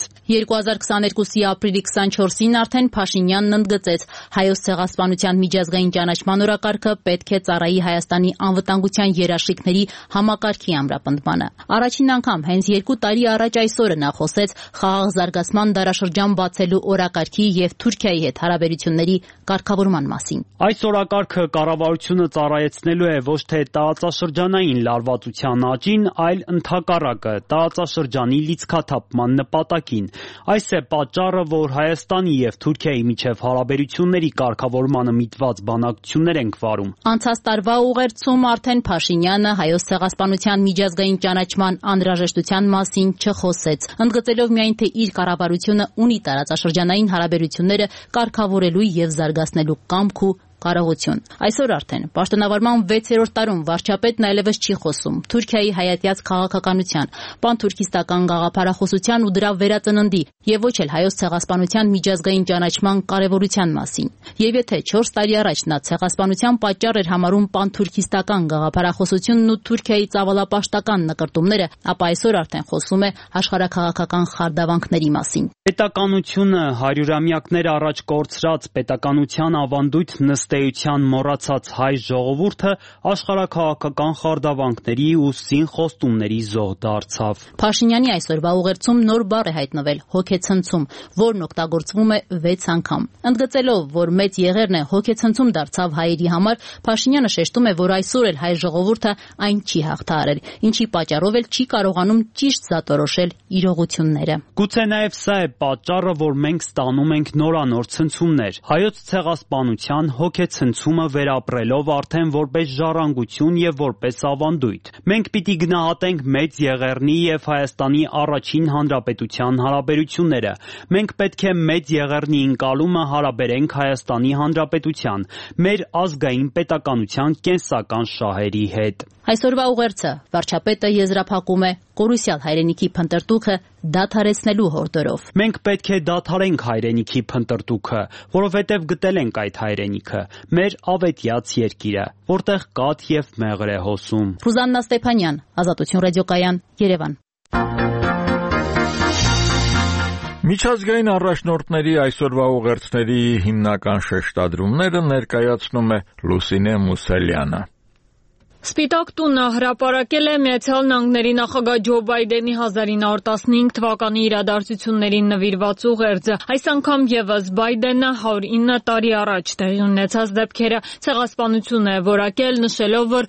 2022-ի ապրիլի 24-ին արդեն Փաշինյանն ընդգծեց, հայոց ցեղասպանության միջազգային ճանաչման օրակարգը պետք է ծառայի Հայաստանի անվտանգության երաշխիքների համակարգի ամրապնդմանը։ Առաջին անգամ հենց 2 տարի առաջ այսօրը նա խոսեց խաղաղ զարգացման դարաշրջան բացելու օրակարգի եւ Թուրքիայի հետ հարաբերությունների կարգավորման մասին։ Այս օրակարգը կառավարությունը ծառայեցնելու է ոչ թե տարածաշրջանային լարվածության աճին, այլ ընդհակառակը տարածաշրջանի լիցքաթափման նպատակին։ Այս է պատճառը, որ Հայաստանի եւ Թուրքիայի միջև հարաբերությունների կարգավորմանը միտված բանակցություններ ենք վարում։ Անցած տարվա ուղերձում արդեն Փաշինյանը հայոց ցեղասպանության միջազգային ճանաչման անհրաժեշտության մասին չխոսեց, ընդգծելով միայն թե իր կառավարությունը ունի տարածաշրջանային հարաբերությունները կարգավորելու եւ զարգացնելու կամք ու կարողություն։ Այսօր արդեն պաշտոնավարման 6-րդ տարում վարչապետն այլևս չի խոսում Թուրքիայի հայատյաց քաղաքականության, պանթուրքիստական գաղափարախոսության ու դրա վերածննդի եւ ոչ էլ հայոց ցեղասպանության միջազգային ճանաչման կարեւորության մասին։ Եվ եթե 4 տարի առաջ նա ցեղասպանության պատճառ էր համարում պանթուրքիստական գաղափարախոսությունն ու Թուրքիայի ծավալապաշտական նկրտումները, ապա այսօր արդեն խոսում է աշխարհաքաղաքական խարդավանքների մասին։ Պետականությունը հարյուրամյակներ առաջ կորցրած պետականության ավանդույթ ստեյության մոռացած հայ ժողովուրդը աշխարհաքաղաքական խարդավանքների ու սին խոստումների զոհ դարձավ։ Փաշինյանի այսօրվա ուղերձում նոր բառ է հայտնվել՝ հոգեցնցում, որն օգտագործվում է 6 անգամ։ Ընդգծելով, որ մեծ եղերն է հոգեցնցում դարձավ հայերի համար, Փաշինյանը շեշտում է, որ այսօր էլ հայ ժողովուրդը այն չի հաղթահարել, ինչի պատճառով էլ չի կարողանում ճիշտ զատորոշել իրողությունները։ Գուցե նաև սա է պատճառը, որ մենք ստանում ենք նորանոր ցնցումներ։ Հայոց ցեղասպանության հոգեցնցումը վերապրելով արդեն որպես ժառանգություն եւ որպես ավանդույթ։ Մենք պիտի գնահատենք մեծ եղեռնի եւ Հայաստանի առաջին հանրապետության հարաբերությունները։ Մենք պետք է մեծ եղեռնի ընկալումը հարաբերենք Հայաստանի հանրապետության, մեր ազգային պետականության կենսական շահերի հետ։ Այսօրվա ուղերձը վարչապետը եզրափակում է կորուսյալ հայրենիքի փնտրտուքը դադարեցնելու հորդորով։ Մենք պետք է դադարենք հայրենիքի փնտրտուքը, որովհետև գտել ենք այդ հայրենիքը, մեր ավետյաց երկիրը, որտեղ կաթ եւ մեղր է հոսում։ Ռուզաննա Ստեփանյան, Ազատություն ռադիոկայան, Երևան։ Միջազգային առաջնորդների այսօրվա ուղերձների հիմնական շեշտադրումները ներկայացնում է Լուսինե Մուսելյանը։ Սպիտակ տունը հրապարակել է Միացյալ Նահանգների նախագահ Ջո Բայդենի 1915 թվականի իրադարձություններին նվիրված ուղերձը։ Այս անգամ եւս Բայդենը 109 տարի առաջ տեղի ունեցած դեպքերը ցեղասպանություն է որակել, նշելով, որ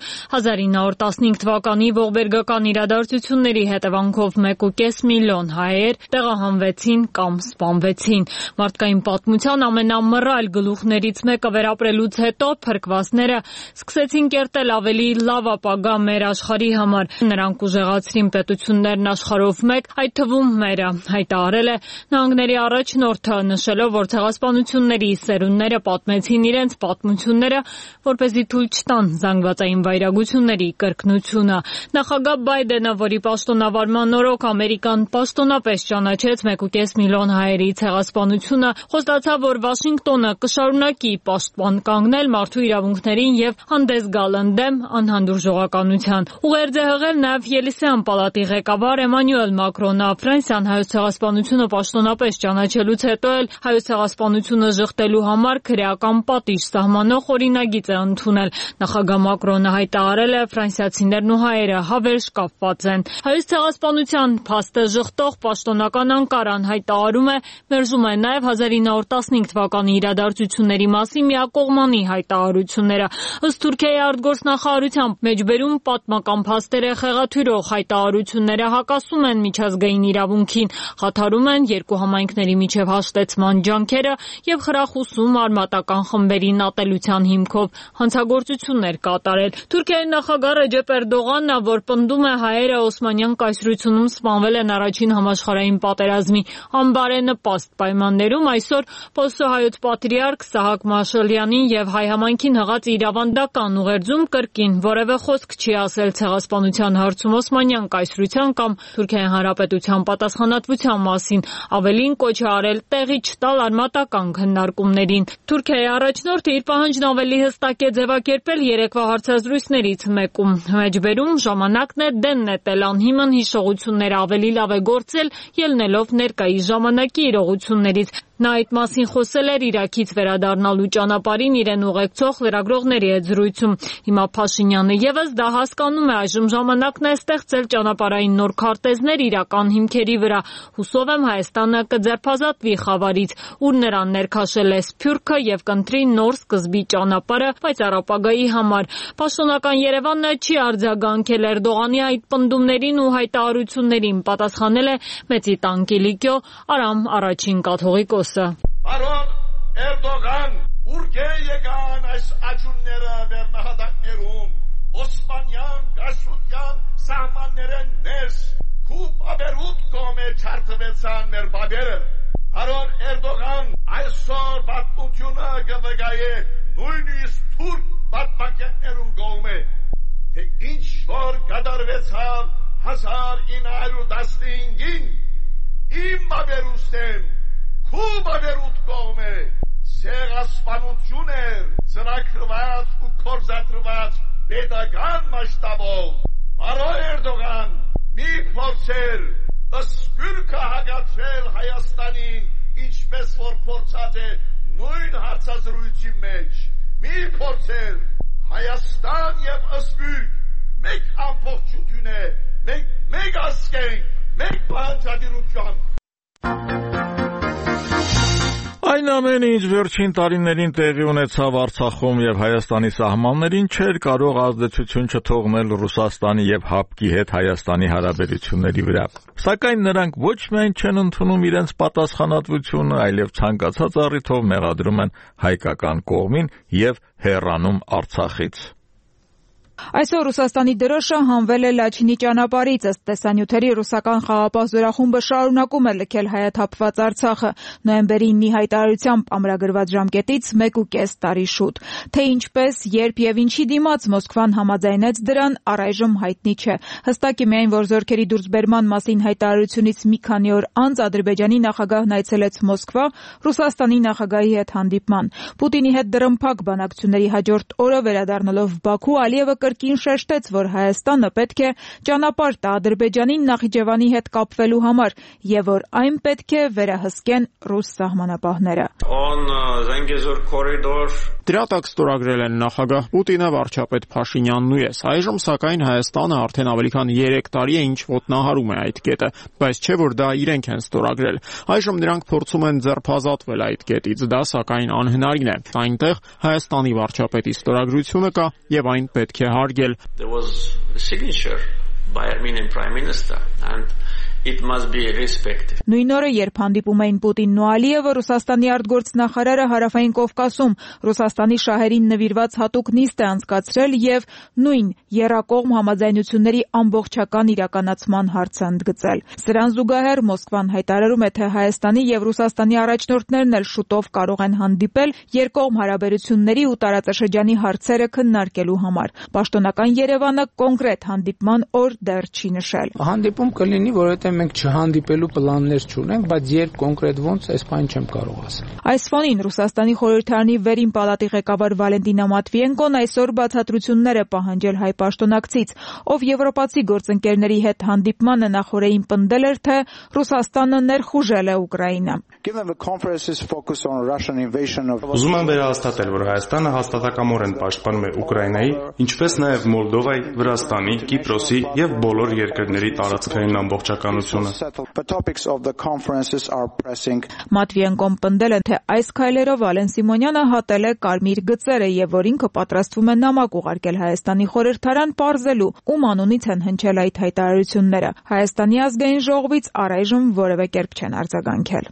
1915 թվականի ողբերգական իրադարձությունների հետևանքով 1.5 միլիոն հայեր տեղահանվեցին կամ սպանվեցին։ Մարդկային պատմության ամենամռայլ գլուխներից մեկը վերապրելուց հետո փրկվածները սկսեցին կերտել ավելի լավ ապագա մեր աշխարհի համար։ Նրանք ուժեղացրին պետություններն աշխարհով մեկ, այդ թվում մերը, հայտարարել է Նահանգների առաջնորդը, նշելով, որ ցեղասպանությունների սերունդները պատմեցին իրենց պատմությունները, որպեսզի թույլ չտան զանգվածային վայրագությունների կրկնությունը։ Նախագահ Բայդենը, որի պաշտոնավարման օրոք Ամերիկան պաշտոնապես ճանաչեց 1.5 միլիոն հայերի ցեղասպանությունը, խոստացավ, որ Վաշինգտոնը կշարունակի պաշտպան կանգնել մարդու իրավունքներին եւ հանդես գալ ընդդեմ անհանդուրժողականության։ Ուղերձ է հղել նաև Ելիսեան պալատի ղեկավար Էմանուել Մակրոնը։ Ֆրանսիան հայոց ցեղասպանությունը պաշտոնապես ճանաչելուց հետո էլ հայոց ցեղասպանությունը ժխտելու համար քրեական պատիժ սահմանող օրինագիծ է ընդունել։ Նախագահ Մակրոնը հայտարարել է, ֆրանսիացիներն ու հայերը հավերժ կապված են։ Հայոց ցեղասպանության փաստը ժխտող պաշտոնական Անկարան հայտարարում է, մերժում է նաև 1915 թվականի իրադարձությունների մասին միակողմանի հայտարարությունները։ Ըստ Թուրքիայի արտգործնախարարության մեջբերում պատմական փաստեր է խեղաթյուրող հայտարարությունները հակասում են միջազգային իրավունքին, խաթարում են երկու համայնքների միջև հաշտեցման ջանքերը եւ խրախուսում արմատական խմբերին ատելության հիմքով հանցագործություններ կատարել։ Թուրքիայի նախագահ Ռեջեփ Էրդողանն, որ պնդում է հայերը Օսմանյան կայսրությունում սպանվել են առաջին համաշխարհային պատերազմի անբարենպաստ պայմաններում, այսօր Պոլսոհայոց պատրիարք Սահակ Մաշալյանին եւ հայ համայնքին հղած իր ավանդական ուղերձում կրկին որևէ խոսք չի ասել ցեղասպանության հարցում Օսմանյան կայսրության կամ Թուրքիայի Հանրապետության պատասխանատվության մասին, ավելին կոչ է արել տեղի չտալ արմատական քննարկումներին։ Թուրքիայի առաջնորդը իր պահանջն ավելի հստակ է ձևակերպել երեկվա հարցազրույցներից մեկում։ Մեջբերում ժամանակն է դեն նետել անհիմն հիշողությունները, ավելի լավ է գործել ելնելով ներկայի ժամանակի իրողություններից։ Նա այդ մասին խոսել էր Իրաքից վերադառնալու ճանապարհին իրեն ուղեկցող լրագրողների հետ զրույցում։ Հիմա Փաշինյանը եւս դա հասկանում է, այժմ ժամանակն է ստեղծել ճանապարհային նոր քարտեզներ իրական հիմքերի վրա։ Հուսով եմ Հայաստանը կձերբազատվի խավարից, ուր նրան ներքաշել է սփյուռքը եւ կընտրի նոր սկզբի ճանապարհը, բայց առապագայի համար։ Պաշտոնական Երևանը չի արձագանքել Էրդողանի այդ պնդումներին ու հայտարարություններին, պատասխանել է Մեծի տան Կիլիկիո Արամ առաջին կաթողիկոս։ Պարոն Էրդողան, ուրգե եկան այս աճունները մեր նահատակներում, Օսմանյան կայսրության սահմաններեն ներս, քու բաբերուտ կողմեր չարթվեցան մեր բաբերը։ Պարոն Էրդողան, այսօր պատմությունը կվգայե նույնիսկ թուրք պատմականներուն կողմը, թե ինչ որ կատարվեցավ 1915-ին, իմ բաբերուստեմ քու բաբերուտ կողմը ցեղասպանություն էր ծրագրված ու կորզատրված պետական մասշտաբով։ Պարոն Էրդողան, մի փորձեր սփյուռքը հագացել Հայաստանին, ինչպես որ փորձած է նույն հարցազրույցի մեջ։ մի փորձել Հայաստան եւ Ասպույր մեկ ամբողջություն է, մեկ ազգ ենք, մեկ պահանջատիրություն։ Այն ամենը, ինչ վերջին տարիներին տեղի ունեցավ Արցախում եւ Հայաստանի սահմաններին, չէր կարող ազդեցություն չթողնել Ռուսաստանի եւ ՀԱՊԿ-ի հետ Հայաստանի հարաբերությունների վրա։ Սակայն նրանք ոչ միայն չեն ընդունում իրենց պատասխանատվությունը, այլև ցանկացած առիթով մեղադրում են հայկական կողմին եւ հեռանում Արցախից։ Այսօր Ռուսաստանի դրոշը հանվել է Լաչինի ճանապարհից, ըստ տեսանյութերի ռուսական խաղապահ զորախումբը շարունակում է լքել հայաթափված Արցախը նոյեմբերի 9-ի հայտարարությամբ ամրագրված ժամկետից 1.5 տարի շուտ։ Թե ինչպես, երբ եւ ինչի դիմաց Մոսկվան համաձայնեց դրան, առայժմ հայտնի չէ։ Հստակ է միայն, որ զորքերի դուրսբերման մասին հայտարարությունից մի քանի օր անց Ադրբեջանի նախագահն այցելեց Մոսկվա Ռուսաստանի նախագահի հետ հանդիպման։ Պուտինի հետ դրամփակ բանակցությունների հաջորդ օրը վերադառնալով Բաքու, Ալիևը կրկին շեշտեց, որ Հայաստանը պետք է ճանապարհ տա Ադրբեջանին Նախիջևանի հետ կապվելու համար եւ որ այն պետք է վերահսկեն ռուս սահմանապահները։ Դրա տակ ստորագրել են նախագահ Պուտինը, վարչապետ Փաշինյանն ու ես։ Այժմ սակայն Հայաստանը արդեն ավելի քան 3 տարի է ինչ ոտնահարում է այդ կետը, բայց չէ որ դա իրենք են ստորագրել։ Այժմ նրանք փորձում են ձերբազատվել այդ կետից, դա սակայն անհնարին է։ Այնտեղ Հայաստանի վարչապետի ստորագրությունը կա եւ այն պետք է հարգել։ There was the signature by Armenian Prime Minister and it must be respected. Նույն օրը, երբ հանդիպում էին Պուտինն ու Ալիևը, Ռուսաստանի արտգործնախարարը Հարավային Կովկասում Ռուսաստանի շահերին նվիրված հատուկ նիստ է անցկացրել եւ նույն եռակողմ համաձայնությունների ամբողջական իրականացման հարցը ընդգծել։ Սրան զուգահեռ Մոսկվան հայտարարում է, թե Հայաստանի եւ Ռուսաստանի առաջնորդներն էլ շուտով կարող են հանդիպել երկկողմ հարաբերությունների ու տարածաշրջանի հարցերը քննարկելու համար։ Պաշտոնական Երևանը կոնկրետ հանդիպման օր դեռ չի նշել։ Հանդիպում կլինի, որովհետեւ մենք չհանդիպելու պլաններ չունենք, բայց երբ կոնկրետ ոնց, այս բան չեմ կարող ասել։ Այս ֆոնին Ռուսաստանի խորհրդարանի վերին պալատի ղեկավար Վալենտինա Մատվիենկոն այսօր բացատրություններ է պահանջել հայ պաշտոնակցից, ով եվրոպացի գործընկերների հետ հանդիպմանը նախորդին պնդել էր, թե Ռուսաստանը ներխուժել է Ուկրաինա։ Ուզում եմ վերահաստատել, որ Հայաստանը հաստատակամորեն պաշտպանում է Ուկրաինայի, ինչպես նաև Մոլդովայի, Վրաստանի, Կիպրոսի եւ բոլոր երկրների տարածքային ամբողջականությունը։ Մատվիենկոն պնդել է, թե այս քայլերով Ալեն Սիմոնյանը հատել է կարմիր գծերը եւ որ ինքը պատրաստվում է նամակ ուղարկել Հայաստանի խորհրդարան պարզելու, ում անունից են հնչել այդ հայտարարությունները։ Հայաստանի ազգային ժողովից առայժմ որևէ կերպ չեն արձագանքել։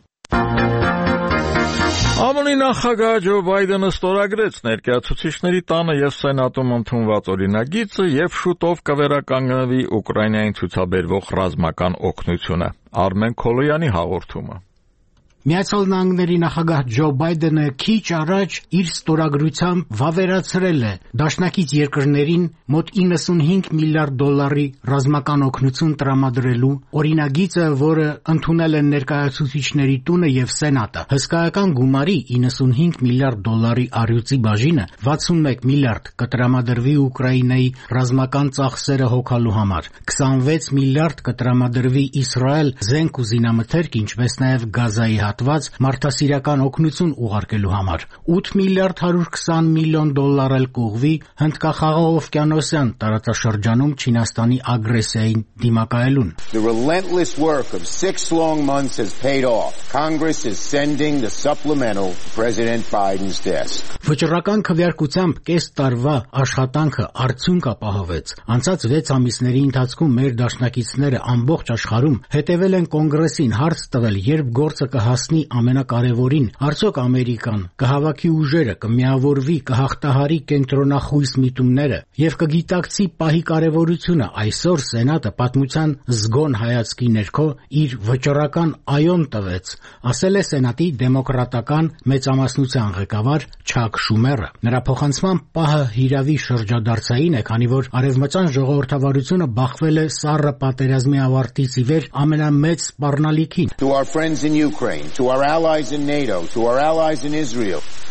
ԱՄՆ-ի նախագահ Ջո Բայդենը ստորագրեց ներկայացուցիչների տանը եւ Սենատում ընդունված օրինագիծը եւ շուտով կվերականգնվի Ուկրաինային ցուցաբերվող ռազմական օգնությունը։ Արմեն Քոլոյանի հաղորդումը։ Միացյալ Նահանգների նախագահ Ջո Բայդենը քիչ առաջ իր ստորագրությամբ վավերացրել է դաշնակից երկրներին մոտ 95 միլիարդ դոլարի ռազմական օգնություն տրամադրելու օրինագիծը, որը ընդունել են ներկայացուցիչների տունը եւ Սենատը։ Հսկայական գումարի 95 միլիարդ դոլարի առյուծի բաժինը 61 միլիարդ կտրամադրվի Ուկրաինայի ռազմական ծախսերը հոգալու համար, 26 միլիարդ կտրամադրվի Իսրայել զենք ու զինամթերք, ինչպես նաեւ Գազայի մարդասիրական օգնություն ուղարկելու համար, 8 միլիարդ 120 միլիոն դոլար էլ կուղղվի Հնդկախաղաղօվկիանոսյան տարածաշրջանում Չինաստանի ագրեսիային դիմակայելուն։ The relentless work of 6 long months has paid off. Congress is sending the supplemental to President Biden's desk. Վճռական քվեարկությամբ կես տարվա աշխատանքը արդյունք ապահովեց։ Անցած 6 ամիսների ընթացքում մեր դաշնակիցները ամբողջ աշխարհում հետևել են կոնգրեսին հարց տվել, երբ գործը կհասնի ամենակարևորին, արդյոք Ամերիկան կհավաքի ուժերը, կմիավորվի, կհաղթահարի կենտրոնախույս միտումները եւ կգիտակցի պահի կարևորությունը։ Այսօր Սենատը պատմության զգոն հայացքի ներքո իր վճռական այոն տվեց, ասել է Սենատի դեմոկրատական մեծամասնության ղեկավար Չակ Շումերը։ Նրա փոխանցման պահը հիրավի շրջադարձային է, քանի որ արևմտյան ժողովրդավարությունը բախվել է սառը պատերազմի ավարտից ի վեր ամենամեծ սպառնալիքին։ To our friends in Ukraine, to our allies in NATO, to our allies in Israel,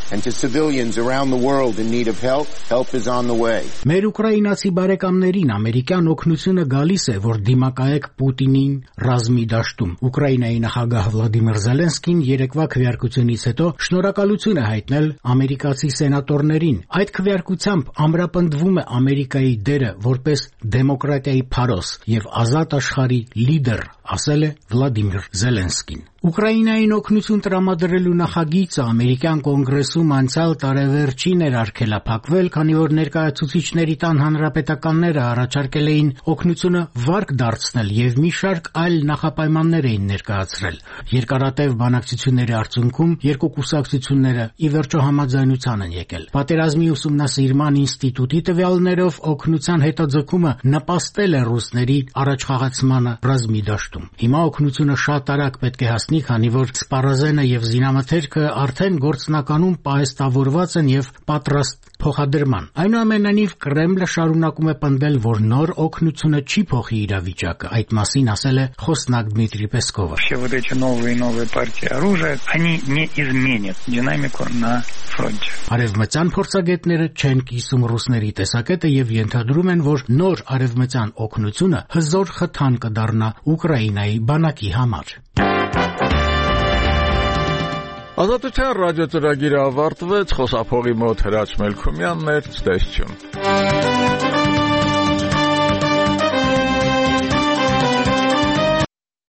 And to civilians around the world in need of help, help is on the way. Մեր ուկրաինացի բարեկամներին ամերիկյան օգնությունը գալիս է, որ դիմակայեք Պուտինին ռազմի դաշտում։ Ուկրաինայի նախագահ Վլադիմիր Զելենսկին երեկվա քվեարկությունից հետո շնորհակալություն է հայտնել ամերիկացի սենատորներին։ Այդ քվեարկությամբ ամրապնդվում է Ամերիկայի դերը որպես դեմոկրատիայի փարոս եւ ազատ աշխարհի լիդեր, ասել է Վլադիմիր Զելենսկին։ Ուկրաինային օգնություն տրամադրելու նախագիծը ամերիկյան կոնգրեսում անցյալ տարեվերջին էր արգելափակվել, քանի որ ներկայացուցիչների տան հանրապետականները առաջարկել էին օգնությունը վարկ դարձնել եւ մի շարք այլ նախապայմաններ էին ներկայացրել։ Երկարատև բանակցությունների արդյունքում երկու կուսակցությունները ի վերջո համաձայնության են եկել։ Պատերազմի ուսումնասիրման ինստիտուտի տվյալներով օգնության հետաձգումը նպաստել է ռուսների առաջխաղացմանը ռազմի դաշտում։ Հիմա օգնությունը շատ արագ պետք է հասնի, քանի որ սպառազենը եւ զինամթերքը արդեն գործնականում պահեստավորված են եւ պատրաստ փոխադրման։ Այնուամենայնիվ Կրեմլը շարունակում է պնդել, որ նոր օգնությունը չի փոխի իրավիճակը։ Այդ մասին ասել է խոսնակ Դմիտրի Պեսկովը։ Все вот эти новые партии оружия, они не изменят динамику на фронте. Արևմտյան փորձագետները չեն կիսում ռուսների տեսակետը եւ ենթադրում են, որ նոր արևմտյան օգնությունը հզոր խթան կդառնա Ուկրաինայի բանակի համար։ Ազատության ռադիո ծրագիրը ավարտվեց, խոսափողի մոտ Հրաչ Մելքումյանն էր, ցտեսություն։